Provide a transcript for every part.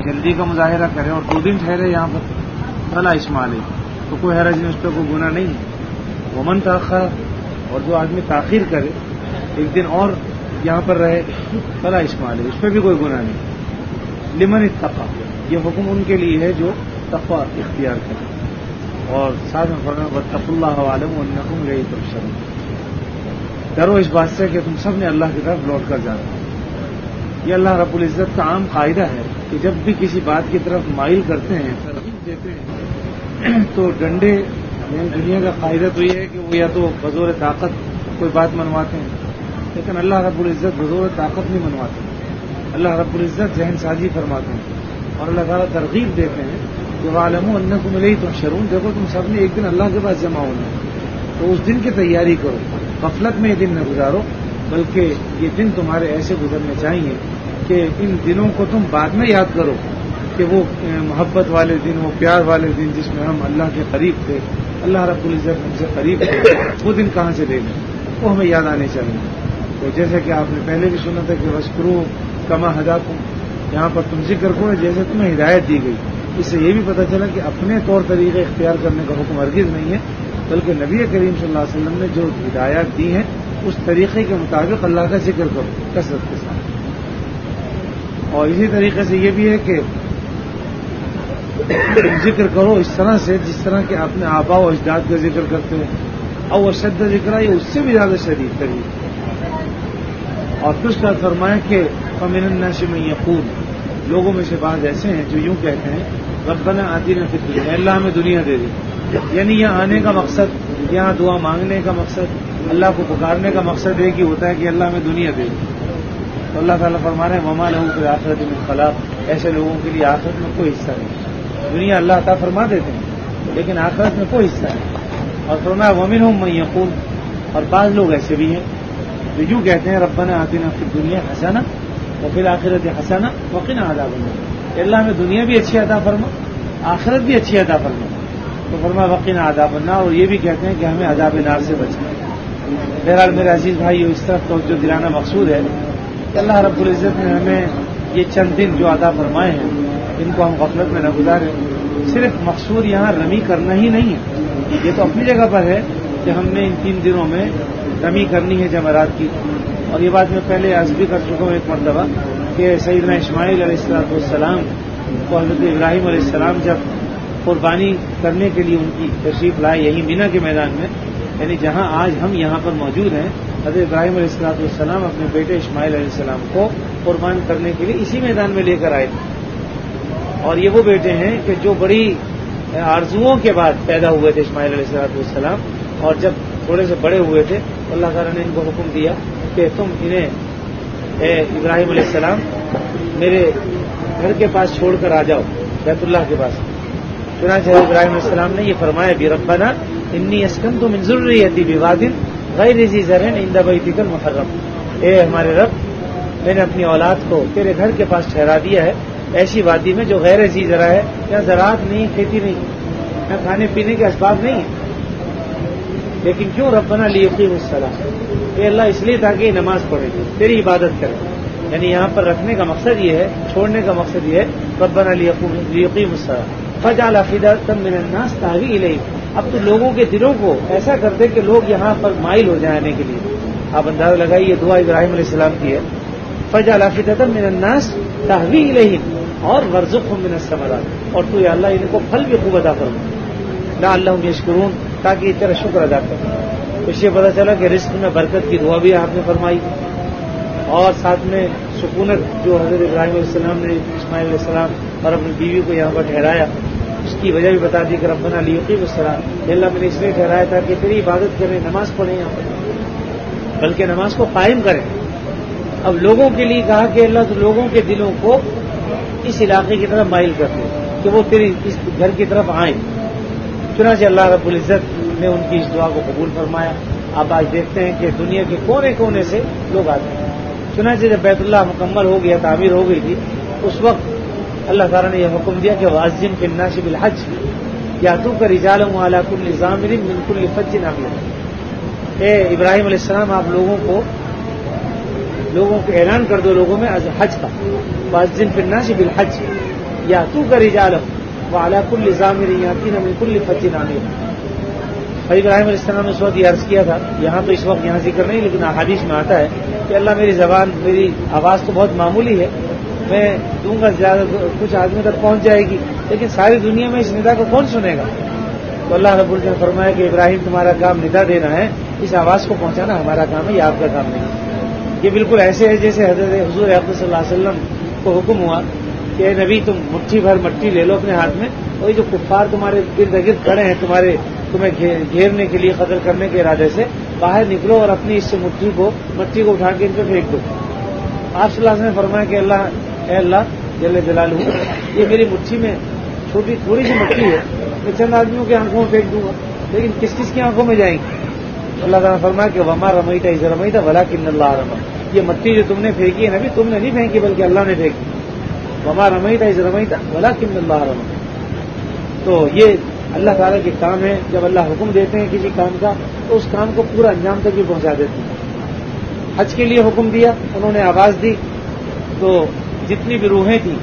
جلدی کا مظاہرہ کرے اور 2 دن ٹھہرے یہاں پر فلا اسمال ہے، تو کوئی حرج نہیں، اس پہ کوئی گناہ نہیں ہے۔ ومن تاخر، اور جو آدمی تاخیر کرے 1 دن اور یہاں پر رہے فلا اسمال ہے، اس پہ بھی کوئی گناہ نہیں۔ لمن اتقى، یہ حکم ان کے لیے ہے جو تقوی اختیار کرے، اور ساتھ میں فرمایا واتقوا اللہ واعلموا انکم الیہ تحشرون، ڈرو اس بات سے کہ تم سب نے اللہ کی طرف لوٹ کر جانا۔ یہ اللہ رب العزت کا عام قاعدہ ہے کہ جب بھی کسی بات کی طرف مائل کرتے ہیں، ترغیب دیتے ہیں، تو ڈنڈے، یعنی دنیا کا قاعدہ تو یہ ہے کہ وہ یا تو بزور طاقت کوئی بات منواتے ہیں، لیکن اللہ رب العزت بزور طاقت نہیں منواتے، اللہ رب العزت ذہن سازی فرماتے ہیں، اور اللہ تعالیٰ ترغیب دیتے ہیں کہ وَاعْلَمُوا أَنَّكُمْ إِلَيْهِ تُحْشَرُونَ، دیکھو تم سب نے ایک دن اللہ کے پاس جمع ہونا ہے، تو اس دن کی تیاری کرو، غفلت میں یہ دن نہ گزارو، بلکہ یہ دن تمہارے ایسے گزرنے چاہیے کہ ان دنوں کو تم بعد میں یاد کرو کہ وہ محبت والے دن، وہ پیار والے دن جس میں ہم اللہ کے قریب تھے، اللہ رب العزت ہم سے قریب تھے، وہ دن کہاں سے لے گئے، وہ ہمیں یاد آنے چاہیے۔ تو جیسے کہ آپ نے پہلے بھی سنا تھا کہ وَاشْكُرُوا كَمَا هَدَاكُمْ، یہاں پر تم ذکر کرو جیسے تمہیں ہدایت دی گئی۔ اس سے یہ بھی پتہ چلا کہ اپنے طور طریقے اختیار کرنے کا حکم ہرگز نہیں ہے، بلکہ نبی کریم صلی اللہ علیہ وسلم نے جو ہدایات دی ہیں اس طریقے کے مطابق اللہ کا ذکر کرو کثرت کے ساتھ۔ اور اسی طریقے سے یہ بھی ہے کہ ذکر کرو اس طرح سے جس طرح کہ اپنے آباء و اجداد کا ذکر کرتے ہیں، اور شد ذکر یہ اس سے بھی زیادہ شدید ترین۔ اور پھر اس کا فرمایا کہ فَمِنَ النَّاسِ مَن يَقُولُ، لوگوں میں سے بعض ایسے ہیں جو یوں کہتے ہیں ربنا آتنا فی الدنیا، اللہ ہمیں دنیا دے دے، یعنی یہاں آنے کا مقصد، یہاں دعا مانگنے کا مقصد، اللہ کو پکارنے کا مقصد ایک ہی ہوتا ہے کہ اللہ ہمیں دنیا دے دے۔ تو اللہ تعالیٰ فرما رہے ہیں وما لہم فی الآخرۃ من خلاق، ایسے لوگوں کے لیے آخرت میں کوئی حصہ نہیں۔ دنیا اللہ عطا فرما دیتے ہیں لیکن آخرت میں کوئی حصہ نہیں۔ اور فرمایا ومنہم من یقول، اور بعض لوگ ایسے بھی ہیں جو یوں کہتے ہیں ربنا آتنا فی الدنیا حسنہ وفی الآخرۃ حسنہ وقنا عذاب النار، اللہ ہمیں دنیا بھی اچھی عطا فرما، آخرت بھی اچھی عطا فرما۔ تو فرمایا وقنا عذاب النار، اور یہ بھی کہتے ہیں کہ ہمیں عذاب نار سے بچنا۔ بہرحال میرے عزیز بھائی، اس طرف توجہ دلانا مقصود ہے کہ اللہ رب العزت نے ہمیں یہ چند دن جو عطا فرمائے ہیں ان کو ہم غفلت میں نہ گزاریں۔ صرف مقصود یہاں رمی کرنا ہی نہیں ہے، یہ تو اپنی جگہ پر ہے کہ ہم نے ان 3 دنوں میں رمی کرنی ہے جمعرات کی، اور یہ بات میں پہلے عرض بھی کر چکا ہوں ایک مرتبہ کہ سیدنا اسماعیل علیہ السلام کو حضرت ابراہیم علیہ السلام جب قربانی کرنے کے لیے ان کی تشریف لائے یہی مینا کے میدان میں، یعنی جہاں آج ہم یہاں پر موجود ہیں، حضرت ابراہیم علیہ السلام اپنے بیٹے اسماعیل علیہ السلام کو قربان کرنے کے لیے اسی میدان میں لے کر آئے تھے۔ اور یہ وہ بیٹے ہیں کہ جو بڑی آرزوؤں کے بعد پیدا ہوئے تھے اسماعیل علیہ السلام، اور جب تھوڑے سے بڑے ہوئے تھے تو اللہ تعالیٰ نے ان کو حکم دیا کہ تم انہیں ابراہیم علیہ السلام میرے گھر کے پاس چھوڑ کر آ جاؤ، بیت اللہ کے پاس۔ چنانچہ ابراہیم علیہ السلام نے یہ فرمایا بھی ربنا انی اسکنت من ذریتی بواد غیر ذی زرع عند بیتک المحرم، اے ہمارے رب، میں نے اپنی اولاد کو تیرے گھر کے پاس ٹھہرا دیا ہے ایسی وادی میں جو غیر ذی زرع ہے، یہاں زراعت نہیں، کھیتی نہیں، یہاں کھانے پینے کے اسباب نہیں ہیں، لیکن کیوں ربنا لیقیموا الصلاۃ، اے اللہ اس لیے تاکہ نماز پڑھے تیری عبادت کرے، یعنی یہاں پر رکھنے کا مقصد یہ ہے، چھوڑنے کا مقصد یہ ہے ربنا لیقیموا الصلاۃ فاجعل افئدة من الناس تهوی الیہ، اب تو لوگوں کے دلوں کو ایسا کر دے کہ لوگ یہاں پر مائل ہو جائیں آنے کے لیے۔ آپ اندازہ لگائیے یہ دعا ابراہیم علیہ السلام کی ہے، فاجعل افئدة من الناس تهوی الیہ اور وارزقهم من الثمرات، اور تو یا اللہ ان کو پھل بھی خوب عطا فرما لعلهم یشکرون، تاکہ یہ تیرا شکر ادا کریں۔ اس سے پتہ چلا کہ رزق میں برکت کی دعا بھی آپ نے فرمائی، اور ساتھ میں سکونت جو حضرت ابراہیم علیہ السلام نے اسماعیل علیہ السلام اور اپنی بیوی کو یہاں پر ٹھہرایا، اس کی وجہ بھی بتا دی کہ ربنا لیقیموا الصلاۃ، اللہ میں نے اس لیے ٹھہرایا تھا کہ تیری عبادت کریں، نماز پڑھیں یہاں پر، بلکہ نماز کو قائم کریں۔ اب لوگوں کے لیے کہا کہ اللہ تو لوگوں کے دلوں کو اس علاقے کی طرف مائل کر دے کہ وہ تیری اس گھر کی طرف آئیں۔ چنانچہ اللہ رب العزت نے ان کی اس دعا کو قبول فرمایا۔ آپ آج دیکھتے ہیں کہ دنیا کے کونے کونے سے لوگ آتے ہیں۔ چنانچہ جب بیت اللہ مکمل ہو گیا، تعمیر ہو گئی تھی، اس وقت اللہ تعالیٰ نے یہ حکم دیا کہ وَأَذِّن فِي النَّاسِ بِالْحَجِّ يَأْتُوكَ رِجَالًا وَعَلَىٰ كُلِّ ضَامِرٍ مِّن كُلِّ فَجٍّ عَمِيقٍ، اے ابراہیم علیہ السلام آپ لوگوں کو اعلان کر دو لوگوں میں حج کا، وَأَذِّن فِي النَّاسِ بِالْحَجِّ، یا تو کا رجال وعلی کل ضامر یاتین من کل فج عمیق. ابراہیم علیہ السلام نے اس وقت یہ عرض کیا تھا, یہاں تو اس وقت یہاں ذکر نہیں, لیکن احادیث میں آتا ہے کہ اللہ میری زبان, میری آواز تو بہت معمولی ہے, میں دوں گا زیادہ کچھ آدمی تک پہنچ جائے گی, لیکن ساری دنیا میں اس ندا کو کون سنے گا؟ تو اللہ رب العزت نے فرمایا کہ ابراہیم تمہارا کام ندا دینا ہے, اس آواز کو پہنچانا ہمارا کام ہے, یہ آپ کا کام نہیں. یہ بالکل ایسے ہے جیسے حضرت حضور اقدس صلی اللہ علیہ وسلم کو حکم ہوا کہ اے نبی تم مٹھی بھر مٹی لے لو اپنے ہاتھ میں, اور یہ جو کفار تمہارے گرد گرد کھڑے ہیں تمہیں گھیرنے کے لیے, قتل کرنے کے ارادے سے, باہر نکلو اور اپنی اس سے مٹھی کو اٹھا کے ان کو پھینک دو. آپ صلی اللہ علیہ وسلم نے فرمایا کہ اے اللہ جل جلالہ, یہ میری مٹھی میں چھوٹی تھوڑی سی مٹی ہے, میں چند آدمیوں کی آنکھوں میں پھینک دوں گا, لیکن کس کس کی آنکھوں میں جائیں گی؟ اللہ تعالیٰ نے فرمایا کہ وما رمیت اذ رمیت ولکن اللہ رمی, یہ مٹی جو تم نے پھینکی ہے نبی, تم نے نہیں پھینکی بلکہ اللہ نے پھینکی. وما رمیت اذ رمیت ولکن اللہ رمی. تو یہ اللہ تعالیٰ کے کام ہے, جب اللہ حکم دیتے ہیں کسی کام کا تو اس کام کو پورا انجام تک بھی پہنچا دیتے ہیں. حج کے لیے حکم دیا, انہوں نے آواز دی, تو جتنی بھی روحیں تھیں,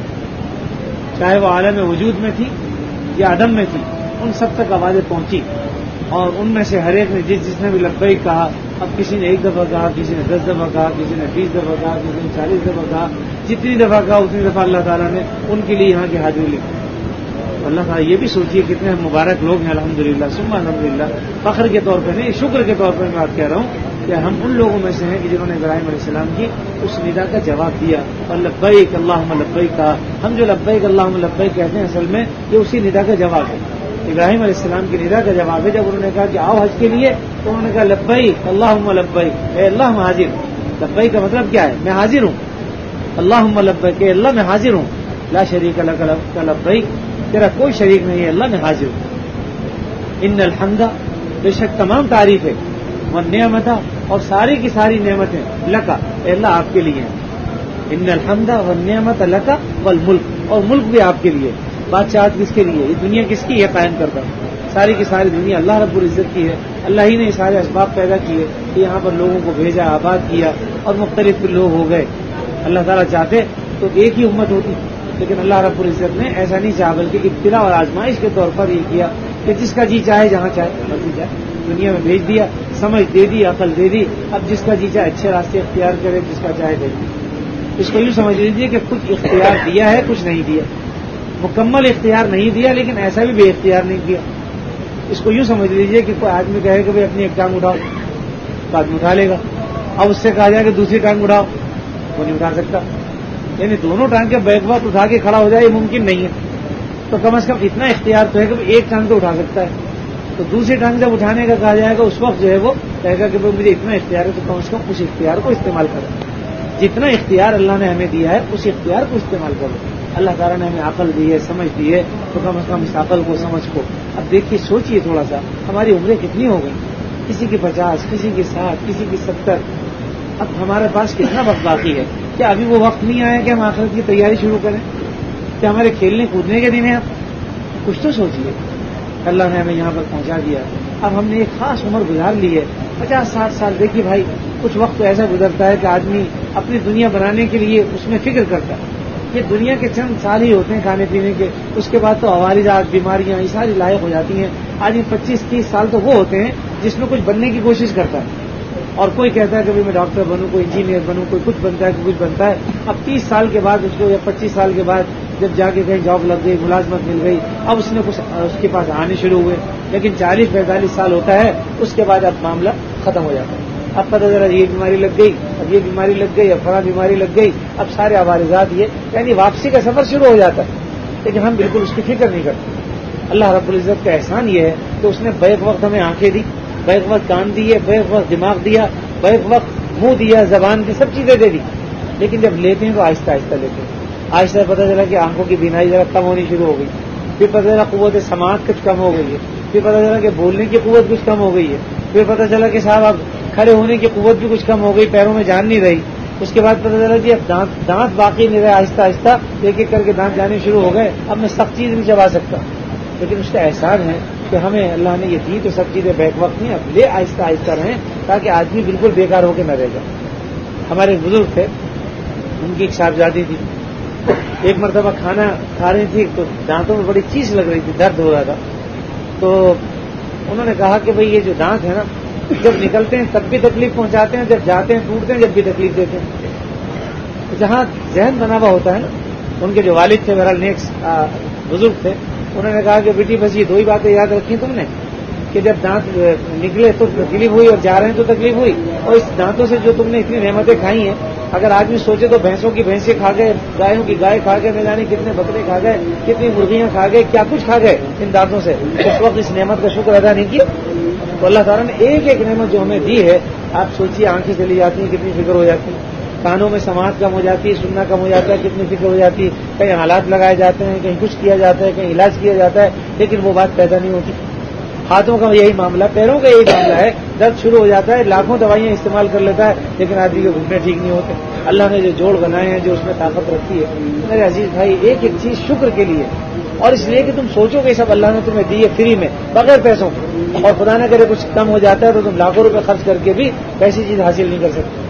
چاہے وہ عالم وجود میں تھی یا عدم میں تھی, ان سب تک آوازیں پہنچی, اور ان میں سے ہر ایک نے جس نے بھی لبیک کہا, اب کسی نے 1 دفعہ کہا, کسی نے 10 دفعہ کہا, کسی نے 20 دفعہ کہا, کسی نے 40 دفعہ کہا, جتنی دفعہ کہا اتنی دفعہ اللہ تعالیٰ نے ان کے لیے یہاں کی حاضری لی. اللہ تعالیٰ یہ بھی سوچیے کتنے مبارک لوگ ہیں, الحمدللہ ثم الحمدللہ. فخر کے طور پہ نہیں, شکر کے طور پر میں بات کہہ رہا ہوں کہ ہم ان لوگوں میں سے ہیں کہ جنہوں نے ابراہیم علیہ السلام کی اس ندا کا جواب دیا, اور لبیک اللہم لبیک کہا. ہم جو لبیک اللہم لبیک کہتے ہیں اصل میں یہ اسی ندا کا جواب ہے, ابراہیم علیہ السلام کی ندا کا جواب ہے. جب انہوں نے کہا کہ آؤ حج کے لیے, تو انہوں نے کہا لبیک اللہم لبیک, اے اللہ میں حاضر. لبیک کا مطلب کیا ہے؟ میں حاضر ہوں. اللہم لبیک, اے اللہ میں حاضر ہوں. لا شریک لک لبیک, تیرا کوئی شریک نہیں ہے, اللہ میں حاضر ہوں. ان الحمد, بے شک تمام تعریف ہے, والنعمت, اور ساری کی ساری نعمتیں, لکا, اے اللہ آپ کے لیے ہیں. ان الحمد والنعمت لکا والملک, اور ملک بھی آپ کے لیے, بادشاہت کس کے لیے, یہ دنیا کس کی ہے قائم کرتا, ساری کی ساری دنیا اللہ رب العزت کی ہے. اللہ ہی نے یہ سارے اسباب پیدا کیے کہ یہاں پر لوگوں کو بھیجا, آباد کیا, اور مختلف لوگ ہو گئے. اللہ تعالیٰ چاہتے تو ایک ہی امت ہوتی, لیکن اللہ رب العزت نے ایسا نہیں چاہا, بلکہ ابتلا اور آزمائش کے طور پر یہ کیا کہ جس کا جی چاہے جہاں چاہے مرضی جائے, دنیا میں بھیج دیا, سمجھ دے دی, عقل دے دی, اب جس کا جی چاہے اچھے راستے اختیار کرے, جس کا چاہے دے دی. اس کو یوں سمجھ لیجیے کہ کچھ اختیار دیا ہے, کچھ نہیں دیا, مکمل اختیار نہیں دیا, لیکن ایسا بھی بے اختیار نہیں کیا. اس کو یوں سمجھ لیجیے کہ کوئی آدمی کہے کہ بھائی اپنی ایک ٹانگ اٹھاؤ, تو آدمی اٹھا لے گا. اب اس سے کہا جائے کہ دوسری ٹانگ اٹھاؤ, وہ نہیں اٹھا سکتا. یعنی دونوں ٹانگ کے بیک وقت اٹھا کے کھڑا ہو جائے, یہ ممکن نہیں ہے. تو کم از کم اتنا اختیار تو ہے کہ ایک ٹانگ تو اٹھا سکتا ہے. تو دوسری ٹانگ جب اٹھانے کا کہا جائے گا, اس وقت جو ہے وہ کہے گا کہ مجھے اتنا اختیار ہے, تو کم از کم اس اختیار کو استعمال کرو. جتنا اختیار اللہ نے ہمیں دیا ہے اس اختیار کو استعمال کرو. اللہ تعالیٰ نے ہمیں عقل دی ہے, سمجھ دی ہے, تو کم از کم اس عقل کو, سمجھ کو اب دیکھیے, سوچیے تھوڑا سا, ہماری عمریں کتنی ہو گئی, کسی کی 50, کسی کی 60, کسی کی 70. اب ہمارے پاس کتنا وقت باقی ہے؟ کیا ابھی وہ وقت نہیں آیا کہ ہم آخرت کی تیاری شروع کریں؟ کیا ہمارے کھیلنے کودنے کے دن ہیں؟ اب کچھ تو سوچیے. اللہ نے ہمیں یہاں پر پہنچا دیا, اب ہم نے ایک خاص عمر گزار لی ہے, 50-60 سال. دیکھیے بھائی, کچھ وقت تو ایسا گزرتا ہے کہ آدمی اپنی دنیا بنانے کے لیے اس میں فکر کرتا ہے. یہ دنیا کے چند سال ہی ہوتے ہیں کھانے پینے کے, اس کے بعد تو عوارضات, بیماریاں, یہ ساری لاحق ہو جاتی ہیں. آدمی 25-30 سال تو وہ ہوتے ہیں جس میں کچھ بننے کی کوشش کرتا ہے, اور کوئی کہتا ہے کہ میں ڈاکٹر بنوں, کوئی انجینئر بنوں, کوئی کچھ بنتا ہے, کوئی کچھ بنتا ہے. اب 30 سال کے بعد اس کو, یا 25 سال کے بعد جب جا کے کہیں جاب لگ گئی, ملازمت مل گئی, اب اس نے کچھ اس کے پاس آنے شروع ہوئے. لیکن 40-45 سال ہوتا ہے, اس کے بعد اب معاملہ ختم ہو جاتا ہے. اب پتہ چلا یہ بیماری لگ گئی, اب یہ بیماری لگ گئی, اب فلاں بیماری لگ گئی, اب سارے عوارضات, یہ یعنی واپسی کا سفر شروع ہو جاتا ہے. لیکن ہم بالکل اس کی فکر نہیں کرتے. اللہ رب العزت کا احسان یہ ہے کہ اس نے بیک وقت ہمیں آنکھیں دی, بیک وقت کان دیے, بیک وقت دماغ دیا, بیک وقت منہ دیا, زبان دی, سب چیزیں دے دی. لیکن جب لیتے ہیں تو آہستہ آہستہ لیتے ہیں. آہستہ پتہ چلا کہ آنکھوں کی بینائی ذرا کم ہونی شروع ہو گئی, پھر پتہ چلا قوت سماعت کچھ کم ہو گئی ہے, پھر پتہ چلا کہ بولنے کی قوت کچھ کم ہو گئی ہے, پھر پتہ چلا کہ صاحب اب کھڑے ہونے کی قوت بھی کچھ کم ہو گئی, پیروں میں جان نہیں رہی. اس کے بعد پتہ چلا کہ اب دانت باقی نہیں رہے, آہستہ آہستہ ایک ایک کر کے دانت جانے شروع ہو گئے, اب میں سخت چیز نہیں چبا سکتا. لیکن اس کا احسان ہے کہ ہمیں اللہ نے یہ دی تو سب چیزیں بیک وقت نہیں, اب لے آہستہ آہستہ رہیں تاکہ آدمی بالکل بیکار ہو کے نہ رہ جائے. ہمارے بزرگ تھے, ان کی ایک صاحبزادی تھی, ایک مرتبہ کھانا کھا رہی تھی تو دانتوں میں بڑی چیز لگ رہی تھی، درد ہو رہا تھا، تو انہوں نے کہا کہ بھئی یہ جو دانت ہے نا، جب نکلتے ہیں تب بھی تکلیف پہنچاتے ہیں، جب جاتے ہیں ٹوٹتے ہیں جب بھی تکلیف دیتے ہیں۔ جہاں ذہن بنا ہوا ہوتا ہے نا، ان کے جو والد تھے بہرحال نیک بزرگ تھے، انہوں نے کہا کہ بیٹی بس یہ 2 ہی باتیں یاد رکھی تم نے کہ جب دانت نکلے تو تکلیف ہوئی اور جا رہے ہیں تو تکلیف ہوئی، اور اس دانتوں سے جو تم نے اتنی نعمتیں کھائی ہیں، اگر آدمی سوچے تو بھینسوں کی بھینسیں کھا گئے، گایوں کی گائے کھا گئے، نہ جانے کتنے بکرے کھا گئے، کتنی مرغیاں کھا گئے، کیا کچھ کھا گئے ان دانتوں سے، اس وقت اس نعمت کا شکر ادا نہیں کیا۔ تو اللہ تعالیٰ نے ایک ایک نعمت جو ہمیں دی ہے، آپ سوچیے آنکھیں چلی جاتی ہیں کتنی فکر ہو جاتی ہے، کانوں میں سماعت کم ہو جاتی ہے، سننا کم ہو جاتا ہے، کتنی فکر ہو جاتی ہے، کہیں حالات لگائے جاتے ہیں، کہیں کچھ کیا جاتا ہے، کہیں علاج کیا جاتا ہے، لیکن وہ بات پیدا نہیں ہوتی۔ ہاتھوں کا یہی معاملہ، پیروں کا یہی معاملہ ہے، درد شروع ہو جاتا ہے، لاکھوں دوائیاں استعمال کر لیتا ہے، لیکن آدمی کے گھٹنے ٹھیک نہیں ہوتے۔ اللہ نے جو جوڑ بنائے ہیں، جو اس میں طاقت رکھی ہے، میرے عزیز بھائی، ایک ایک چیز شکر کے لیے، اور اس لیے کہ تم سوچو کہ سب اللہ نے تمہیں دی ہے فری میں، بغیر پیسوں کے، اور خدا نہ کرے کچھ کم ہو جاتا ہے تو تم لاکھوں روپے خرچ کر کے بھی ایسی چیز حاصل نہیں کر سکتے۔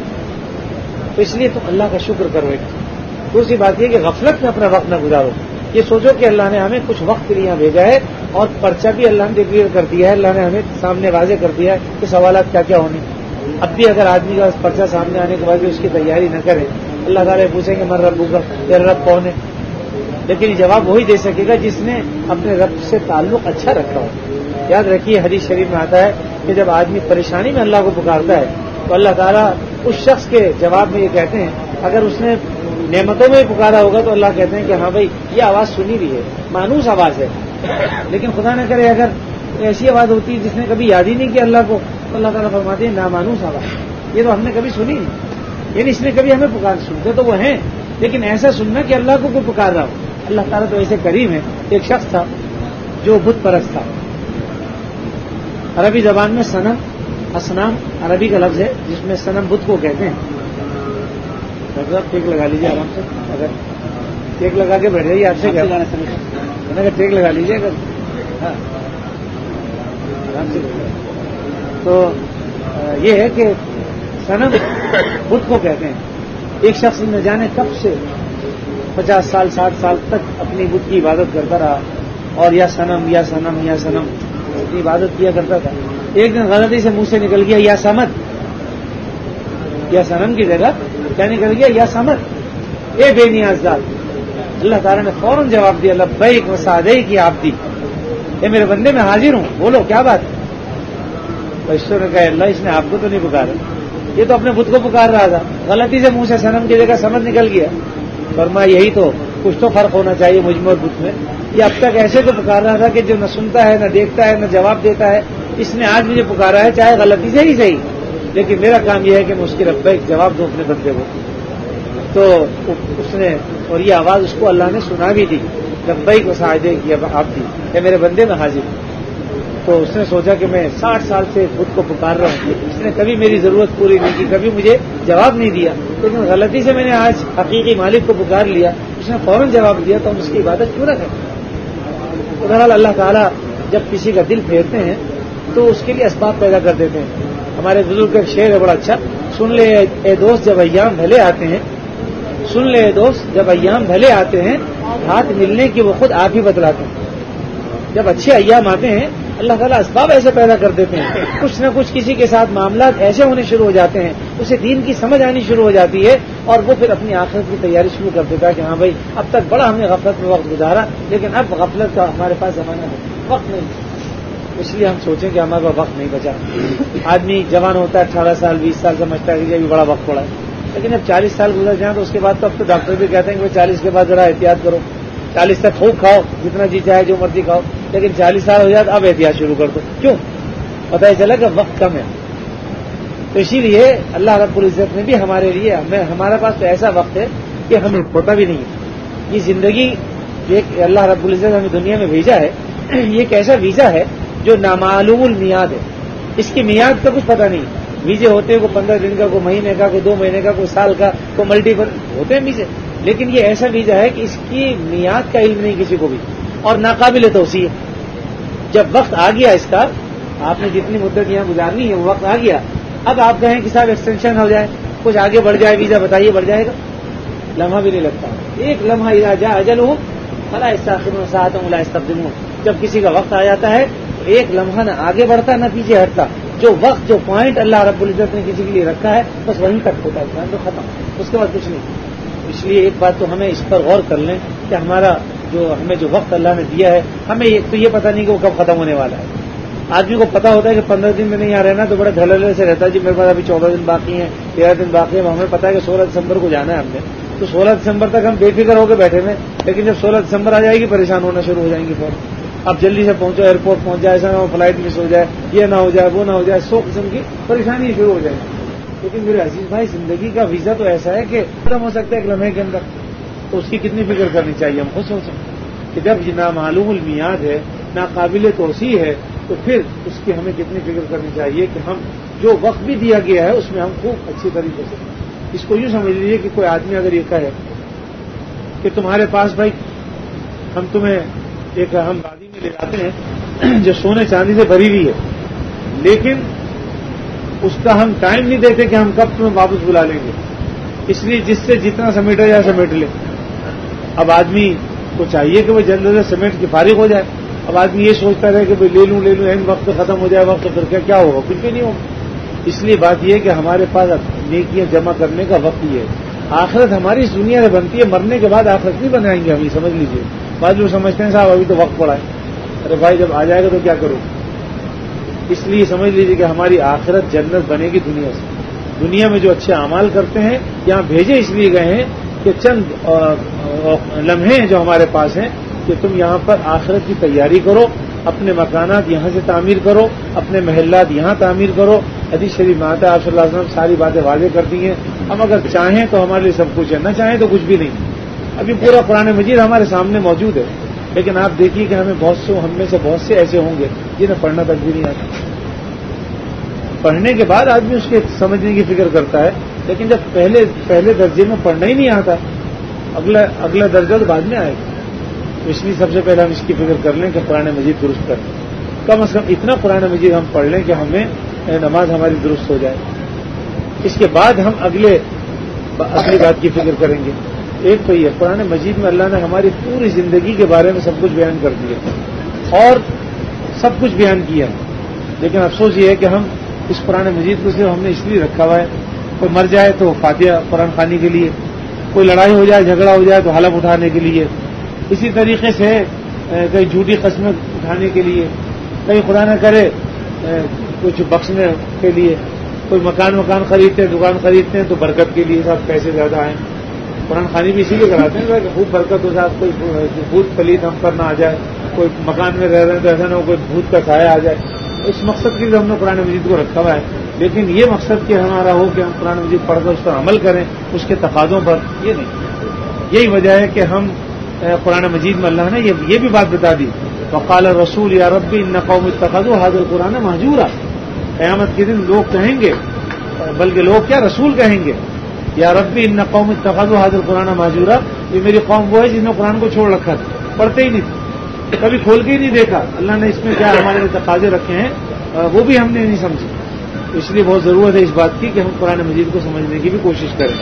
تو اس لیے تم اللہ کا شکر کرو۔ ایک دوسری بات یہ کہ غفلت میں اپنا وقت نہ گزارو، یہ سوچو کہ اللہ نے ہمیں کچھ وقت کے لیے یہاں بھیجا ہے، اور پرچہ بھی اللہ نے ڈکلیئر کر دیا ہے، اللہ نے ہمیں سامنے واضح کر دیا ہے کہ سوالات کیا کیا ہونے۔ اب بھی اگر آدمی کا پرچہ سامنے آنے کے بعد بھی اس کی تیاری نہ کرے، اللہ تعالیٰ پوچھیں گے من ربک کا، تیرا رب کون ہے؟ لیکن یہ جواب وہی دے سکے گا جس نے اپنے رب سے تعلق اچھا رکھا ہو۔ یاد رکھیے حدیث شریف میں آتا ہے کہ جب آدمی پریشانی میں اللہ کو پکارتا ہے تو اللہ تعالیٰ اس شخص کے جواب میں یہ کہتے ہیں، اگر اس نے نعمتوں میں پکارا ہوگا تو اللہ کہتے ہیں کہ ہاں بھائی یہ آواز سنی رہی ہے، مانوس آواز ہے، لیکن خدا نہ کرے اگر ایسی آواز ہوتی ہے جس نے کبھی یاد ہی نہیں کیا اللہ کو، تو اللہ تعالیٰ فرماتے ہیں نامانوس آواز، یہ تو ہم نے کبھی سنی نہیں، یعنی اس نے کبھی ہمیں پکار، سنتے تو وہ ہیں لیکن ایسا سننا کہ اللہ کو کوئی پکار رہا ہو۔ اللہ تعالیٰ تو ایسے کریم ہے۔ ایک شخص تھا جو بت پرست تھا، عربی زبان میں صنم، اصنام عربی کا لفظ ہے جس میں صنم بت کو کہتے ہیں۔ ڈاکٹر صاحب ٹیک لگا لیجیے آرام سے، اگر ٹیک لگا کے بیٹھ جائیے، آپ سے کیا اگر ٹیک لگا لیجیے اگر، ہاں آرام سے۔ تو یہ ہے کہ صنم بت کو کہتے ہیں۔ ایک شخص نہ جانے کب سے 50 سال 60 سال تک اپنی بت کی عبادت کرتا رہا، اور یا صنم یا صنم یا صنم اپنی عبادت کیا کرتا تھا۔ ایک دن غلطی سے منہ سے نکل گیا یا سمد، یا صنم کی جگہ کیا نکل گیا یا سمد، اے بے نیاز ذات۔ اللہ تعالیٰ نے فوراً جواب دیا لبیک و سعدیک کی عبدی، اے میرے بندے میں حاضر ہوں، بولو کیا بات ہے؟ فرشتوں نے کہا اللہ اس نے آپ کو تو نہیں پکارا، یہ تو اپنے بت کو پکار رہا تھا، غلطی سے منہ سے صنم کی جگہ سمد نکل گیا۔ فرمایا یہی تو کچھ تو فرق ہونا چاہیے مجھ اور بت میں، یہ اب تک ایسے تو پکار رہا تھا کہ جو نہ سنتا ہے نہ دیکھتا ہے نہ جواب دیتا ہے، اس نے آج مجھے پکارا ہے چاہے غلطی سے ہی صحیح، لیکن میرا کام یہ ہے کہ میں اس کی لبیک جواب دوں اپنے بندے کو۔ تو اس نے، اور یہ آواز اس کو اللہ نے سنا بھی دی، لبیک و سعدیک کی عبدی، اے میرے بندے میں حاضر ہوں۔ تو اس نے سوچا کہ میں 60 سال سے خود کو پکار رہا ہوں، اس نے کبھی میری ضرورت پوری نہیں کی، کبھی مجھے جواب نہیں دیا، لیکن غلطی سے میں نے آج حقیقی مالک کو پکار لیا، اس نے فوراً جواب دیا، تو ہم اس کی عبادت کیوں نہ کریں؟ بہرحال اللہ تعالیٰ جب کسی کا دل پھیرتے ہیں تو اس کے لیے اسباب پیدا کر دیتے ہیں۔ ہمارے بزرگ کا شعر ہے بڑا اچھا، سن لے اے دوست جب ایام بھلے آتے ہیں، سن لے اے دوست جب ایام بھلے آتے ہیں، ہاتھ ملنے کی وہ خود آپ ہی بتلاتے ہیں۔ جب اچھے ایام آتے ہیں اللہ تعالیٰ اسباب ایسے پیدا کر دیتے ہیں، کچھ نہ کچھ کسی کے ساتھ معاملات ایسے ہونے شروع ہو جاتے ہیں، اسے دین کی سمجھ آنی شروع ہو جاتی ہے، اور وہ پھر اپنی آخرت کی تیاری شروع کر دیتا ہے کہ ہاں بھائی اب تک بڑا ہم نے غفلت میں وقت گزارا، لیکن اب غفلت کا ہمارے پاس زمانہ نہیں، وقت نہیں، اس لیے ہم سوچیں کہ ہمارے پاس وقت نہیں بچا۔ آدمی جوان ہوتا ہے 18 سال 20 سال سمجھتا ہے کہ یہ بھی بڑا وقت پڑا ہے، لیکن جب 40 سال گزر جائیں تو اس کے بعد تو اب تو ڈاکٹر بھی کہتے ہیں کہ 40 کے بعد ذرا احتیاط کرو، 40 تک خوب کھاؤ جتنا جی چاہے جو مرضی کھاؤ، لیکن 40 سال ہو جائے اب احتیاط شروع کر دو، کیوں؟ پتہ ہی چلا کہ وقت کم ہے۔ تو اسی لیے اللہ رب العزت نے بھی ہمارے لیے، ہمارے پاس تو ایسا وقت ہے کہ ہمیں پتہ بھی نہیں ہے۔ یہ زندگی ایک اللہ رب العزت ہمیں دنیا میں بھیجا ہے، یہ ایک ایسا ویزا ہے جو نامعلوم المیعاد ہے، اس کی میعاد کا کچھ پتہ نہیں۔ ویزے ہوتے ہیں کوئی 15 دن کا، کوئی مہینے کا، کوئی 2 مہینے کا، کوئی سال کا، کوئی ملٹیپل ہوتے ہیں ویزے، لیکن یہ ایسا ویزا ہے کہ اس کی میعاد کا علم نہیں کسی کو بھی، اور ناقابل توسیع ہے۔ جب وقت آ گیا اس کا، آپ نے جتنی مدت یہاں گزارنی ہے وہ وقت آ گیا، اب آپ کہیں کہ صاحب ایکسٹینشن ہو جائے، کچھ آگے بڑھ جائے ویزا، بتائیے بڑھ جائے گا؟ لمحہ بھی نہیں لگتا. ایک لمحہ اذا جاء اجلهم فلا يستأخرون ساعة ولا يستقدمون. جب کسی کا وقت آ جاتا ہے تو ایک لمحہ نہ آگے بڑھتا نہ پیچھے ہٹتا. جو وقت جو پوائنٹ اللہ رب العزت نے کسی کے لیے رکھا ہے بس وہیں تک ہوتا ہے, تو ختم, اس کے بعد کچھ نہیں. اس لیے ایک بات تو ہمیں اس پر غور کر لیں کہ ہمیں جو وقت اللہ نے دیا ہے, ہمیں تو یہ پتہ نہیں کہ وہ کب ختم ہونے والا ہے. آدمی کو پتا ہوتا ہے کہ 15 دن میں نہیں یہاں رہنا تو بڑے دھڑلے سے رہتا ہے, جی میرے پاس ابھی 14 دن باقی ہیں, 13 دن باقی ہیں. ہمیں پتا ہے کہ 16 دسمبر کو جانا ہے ہم نے, تو 16 دسمبر تک ہم بے فکر ہو کے بیٹھے ہوئے. لیکن جب 16 دسمبر آ جائے گی پریشان ہونا شروع ہو جائیں گے. فوراً اب جلدی سے پہنچو, ایئرپورٹ پہنچ جائے, ایسا نہ ہو فلائٹ مس ہو جائے, یہ نہ ہو جائے, وہ نہ ہو جائے, 100 قسم کی پریشانی شروع ہو جائے گی. لیکن میرے عزیز بھائی, زندگی کا ویزا تو ایسا ہے کہ ختم ہو سکتا ہے ایک لمحے کے اندر. تو اس کی کتنی فکر کرنی چاہیے ہم خود سوچیں کہ جب یہ نامعلوم المیعاد ہے, ناقابل توسیع ہے, تو پھر اس کی ہمیں کتنی فکر کرنی چاہیے کہ ہم جو وقت بھی دیا گیا ہے اس میں ہم خوب اچھی طریقے سے اس کو یوں سمجھ لیجیے کہ کوئی آدمی اگر یہ کہے کہ تمہارے پاس بھائی ہم تمہیں ایک ہم وادی میں لے جاتے ہیں جو سونے چاندی سے بھری ہوئی ہے, لیکن اس کا ہم ٹائم نہیں دیتے کہ ہم کب تمہیں واپس بلا لیں گے, اس لیے جس سے جتنا سمیٹا جائے سمیٹ لیں. اب آدمی کو چاہیے کہ وہ جلد سے سمیٹ کے فارغ ہو جائے. اب آدمی یہ سوچتا رہے کہ لے لوں وقت ختم ہو جائے, وقت پھر کیا ہوگا, کچھ بھی نہیں ہوگا. اس لیے بات یہ ہے کہ ہمارے پاس نیکیاں جمع کرنے کا وقت ہی ہے. آخرت ہماری اس دنیا سے بنتی ہے, مرنے کے بعد آخرت نہیں بنائیں گے ہم, یہ سمجھ لیجیے. بعض لوگ سمجھتے ہیں صاحب ابھی تو وقت پڑا ہے, ارے بھائی جب آ جائے گا تو کیا کرو. اس لیے سمجھ لیجیے کہ ہماری آخرت جنت بنے گی دنیا سے. دنیا میں جو اچھے اعمال کرتے ہیں یہاں بھیجے اس لیے گئے ہیں کہ چند لمحے جو ہمارے پاس ہیں کہ تم یہاں پر آخرت کی تیاری کرو, اپنے مکانات یہاں سے تعمیر کرو, اپنے محلات یہاں تعمیر کرو. حدیث شریف میں آتا ہے, آپ صلی اللہ علیہ وسلم ساری باتیں واضح کر دی ہیں. ہم اگر چاہیں تو ہمارے لیے سب کچھ ہے, نہ چاہیں تو کچھ بھی نہیں. ابھی پورا قرآن مجید ہمارے سامنے موجود ہے, لیکن آپ دیکھیے کہ ہم میں سے بہت سے ایسے ہوں گے جنہیں پڑھنا تک بھی نہیں آتا. پڑھنے کے بعد آدمی اس کے سمجھنے کی فکر کرتا ہے, لیکن جب پہلے درجے میں پڑھنا ہی نہیں آتا, اگلا درجہ تو بعد میں آئے گا. اس لیے سب سے پہلے ہم اس کی فکر کر لیں کہ قرآن مجید درست کریں. کم از کم اتنا قرآن مجید ہم پڑھ لیں کہ ہمیں نماز ہماری درست ہو جائے. اس کے بعد ہم اگلی بات کی فکر کریں گے. ایک تو یہ قرآن مجید میں اللہ نے ہماری پوری زندگی کے بارے میں سب کچھ بیان کر دیا اور سب کچھ بیان کیا, لیکن افسوس یہ ہے کہ ہم اس قرآن مجید کو صرف ہم نے اس لیے رکھا ہوا ہے, کوئی مر جائے تو فاتحہ قرآن خوانی کے لیے, کوئی لڑائی ہو جائے جھگڑا ہو جائے تو حلف اٹھانے کے لیے, اسی طریقے سے کئی جھوٹی قسمیں اٹھانے کے لیے, کئی خدا نہ کرے کچھ بخشنے کے لیے, کوئی مکان خریدتے ہیں, دکان خریدتے ہیں تو برکت کے لیے صاحب پیسے زیادہ آئیں. قرآن خوانی بھی اسی لیے کراتے ہیں کہ خوب برکت ہو جائے, کوئی بھوت پلیت ہم پر نہ آ جائے, کوئی مکان میں رہ رہے ہیں تو ایسا نہ ہو کوئی بھوت کا سایہ آ جائے. اس مقصد کے لیے ہم نے قرآن مجید کو رکھا ہوا ہے, لیکن یہ مقصد کہ ہمارا ہو کہ ہم قرآن مجید پڑھ کر اس پر عمل کریں اس کے تقاضوں پر, یہ نہیں. یہی وجہ ہے کہ ہم قرآن مجید میں اللہ نے یہ بھی بات بتا دی, وقال الرسول یا ربی ان قوم اتخذوا هذا القرآن مہجورا. قیامت کے دن لوگ کہیں گے, بلکہ لوگ کیا رسول کہیں گے, یا ربی ان قوم اتخذوا هذا القرآن مہجورا, یہ میری قوم وہ ہے جس نے قرآن کو چھوڑ رکھا تھا, پڑھتے ہی نہیں تھے, کبھی کھول کے ہی نہیں دیکھا. اللہ نے اس میں کیا ہمارے لیے تقاضے رکھے ہیں وہ بھی ہم نے نہیں سمجھے. اس لیے بہت ضرورت ہے اس بات کی کہ ہم قرآن مجید کو سمجھنے کی بھی کوشش کریں.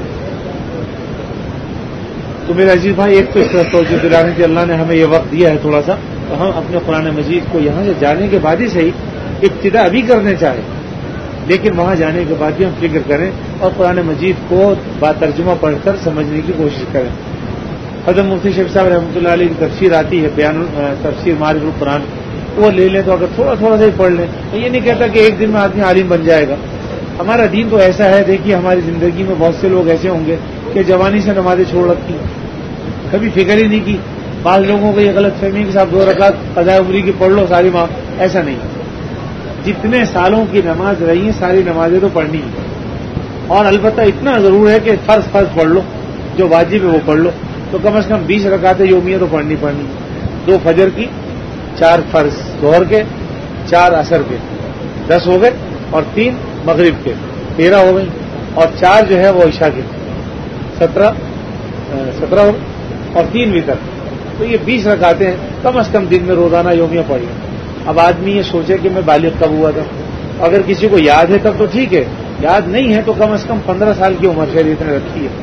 تو میرے عزیز بھائی, ایک تو اس طرح توجہ دلانے کی اللہ نے ہمیں یہ وقت دیا ہے تھوڑا سا, تو ہم اپنے قرآن مجید کو یہاں سے جانے کے بعد ہی صحیح ابتدا ابھی کرنے چاہیں, لیکن وہاں جانے کے بعد بھی ہم فکر کریں اور قرآن مجید کو با ترجمہ پڑھ کر سمجھنے کی کوشش کریں. حضرت مفتی شیخ صاحب رحمۃ اللہ علیہ کی تفسیر آتی ہے, بیان تفسیر معارف القرآن, وہ لے لیں تو اگر تھوڑا سا ہی پڑھ لیں. یہ نہیں کہتا کہ ایک دن میں آدمی عالم بن جائے گا. ہمارا دین تو ایسا ہے, دیکھیے ہماری زندگی میں بہت سے لوگ ایسے ہوں گے کہ جوانی سے نمازیں چھوڑ رکھی, کبھی فکر ہی نہیں کی. بعض لوگوں کو یہ غلط فہمی کہ صاحب 2 رکعت قضاء عمری کی پڑھ لو ساری معاف, ایسا نہیں. جتنے سالوں کی نماز رہی ہیں ساری نمازیں تو پڑھنی ہے, اور البتہ اتنا ضرور ہے کہ فرض پڑھ لو, جو واجب ہے وہ پڑھ لو, تو کم از کم 20 رکعتیں یومیہ تو پڑھنی 2 فجر کی, 4 فرض ظہر کے, 4 عصر کے, 10 ہو گئے, اور 3 مغرب کے, 13 ہو گئی, اور 4 جو ہے وہ عشاء کے, 17 ہو گئے, اور 3 وتر. تو یہ 20 رکعتیں کم از کم دن میں روزانہ یومیہ پڑھ لیں. اب آدمی یہ سوچے کہ میں بالغ کب ہوا تھا, اگر کسی کو یاد ہے تب تو ٹھیک ہے, یاد نہیں ہے تو کم از کم 15 سال کی عمر شریعت نے رکھی ہے.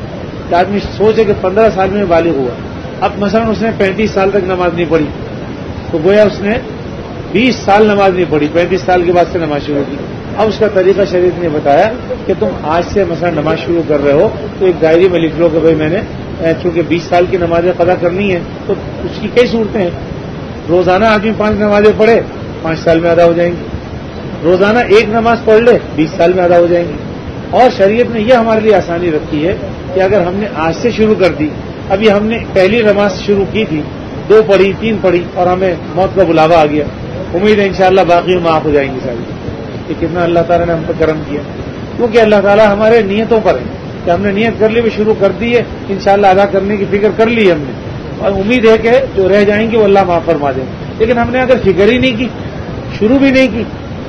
کہ آدمی سوچے کہ 15 سال میں بالغ ہوا، اب مثلا اس نے 35 سال تک نماز نہیں پڑھی، تو گویا اس نے 20 سال نماز نہیں پڑھی، 35 سال کے بعد سے نماز شروع کی. اب اس کا طریقہ شریعت نے بتایا کہ تم آج سے مثلا نماز شروع کر رہے ہو تو ایک ڈائری میں لکھ لو کہ بھائی میں نے چونکہ 20 سال کی نمازیں قضا کرنی ہے، تو اس کی کئی صورتیں ہیں. روزانہ آدمی 5 نمازیں پڑھے 5 سال میں ادا ہو جائیں گی، روزانہ ایک نماز پڑھ لے 20 سال میں ادا ہو جائیں گی. اور شریعت نے یہ ہمارے لیے آسانی رکھی ہے کہ اگر ہم نے آج سے شروع کر دی، ابھی ہم نے پہلی نماز شروع کی تھی، 2 پڑھی 3 پڑھی اور ہمیں موت کا بلاوا آ گیا، امید ہے انشاءاللہ باقی معاف ہو جائیں گی ساری. کہ کتنا اللہ تعالیٰ نے ہم پر کرم کیا، کیونکہ اللہ تعالیٰ ہمارے نیتوں پر ہے کہ ہم نے نیت کر لی، بھی شروع کر دی ہے، انشاءاللہ ادا کرنے کی فکر کر لی ہم نے، اور امید ہے کہ جو رہ جائیں گے وہ اللہ معاف فرما دیں. لیکن ہم نے اگر فکر ہی نہیں کی، شروع بھی نہیں کی،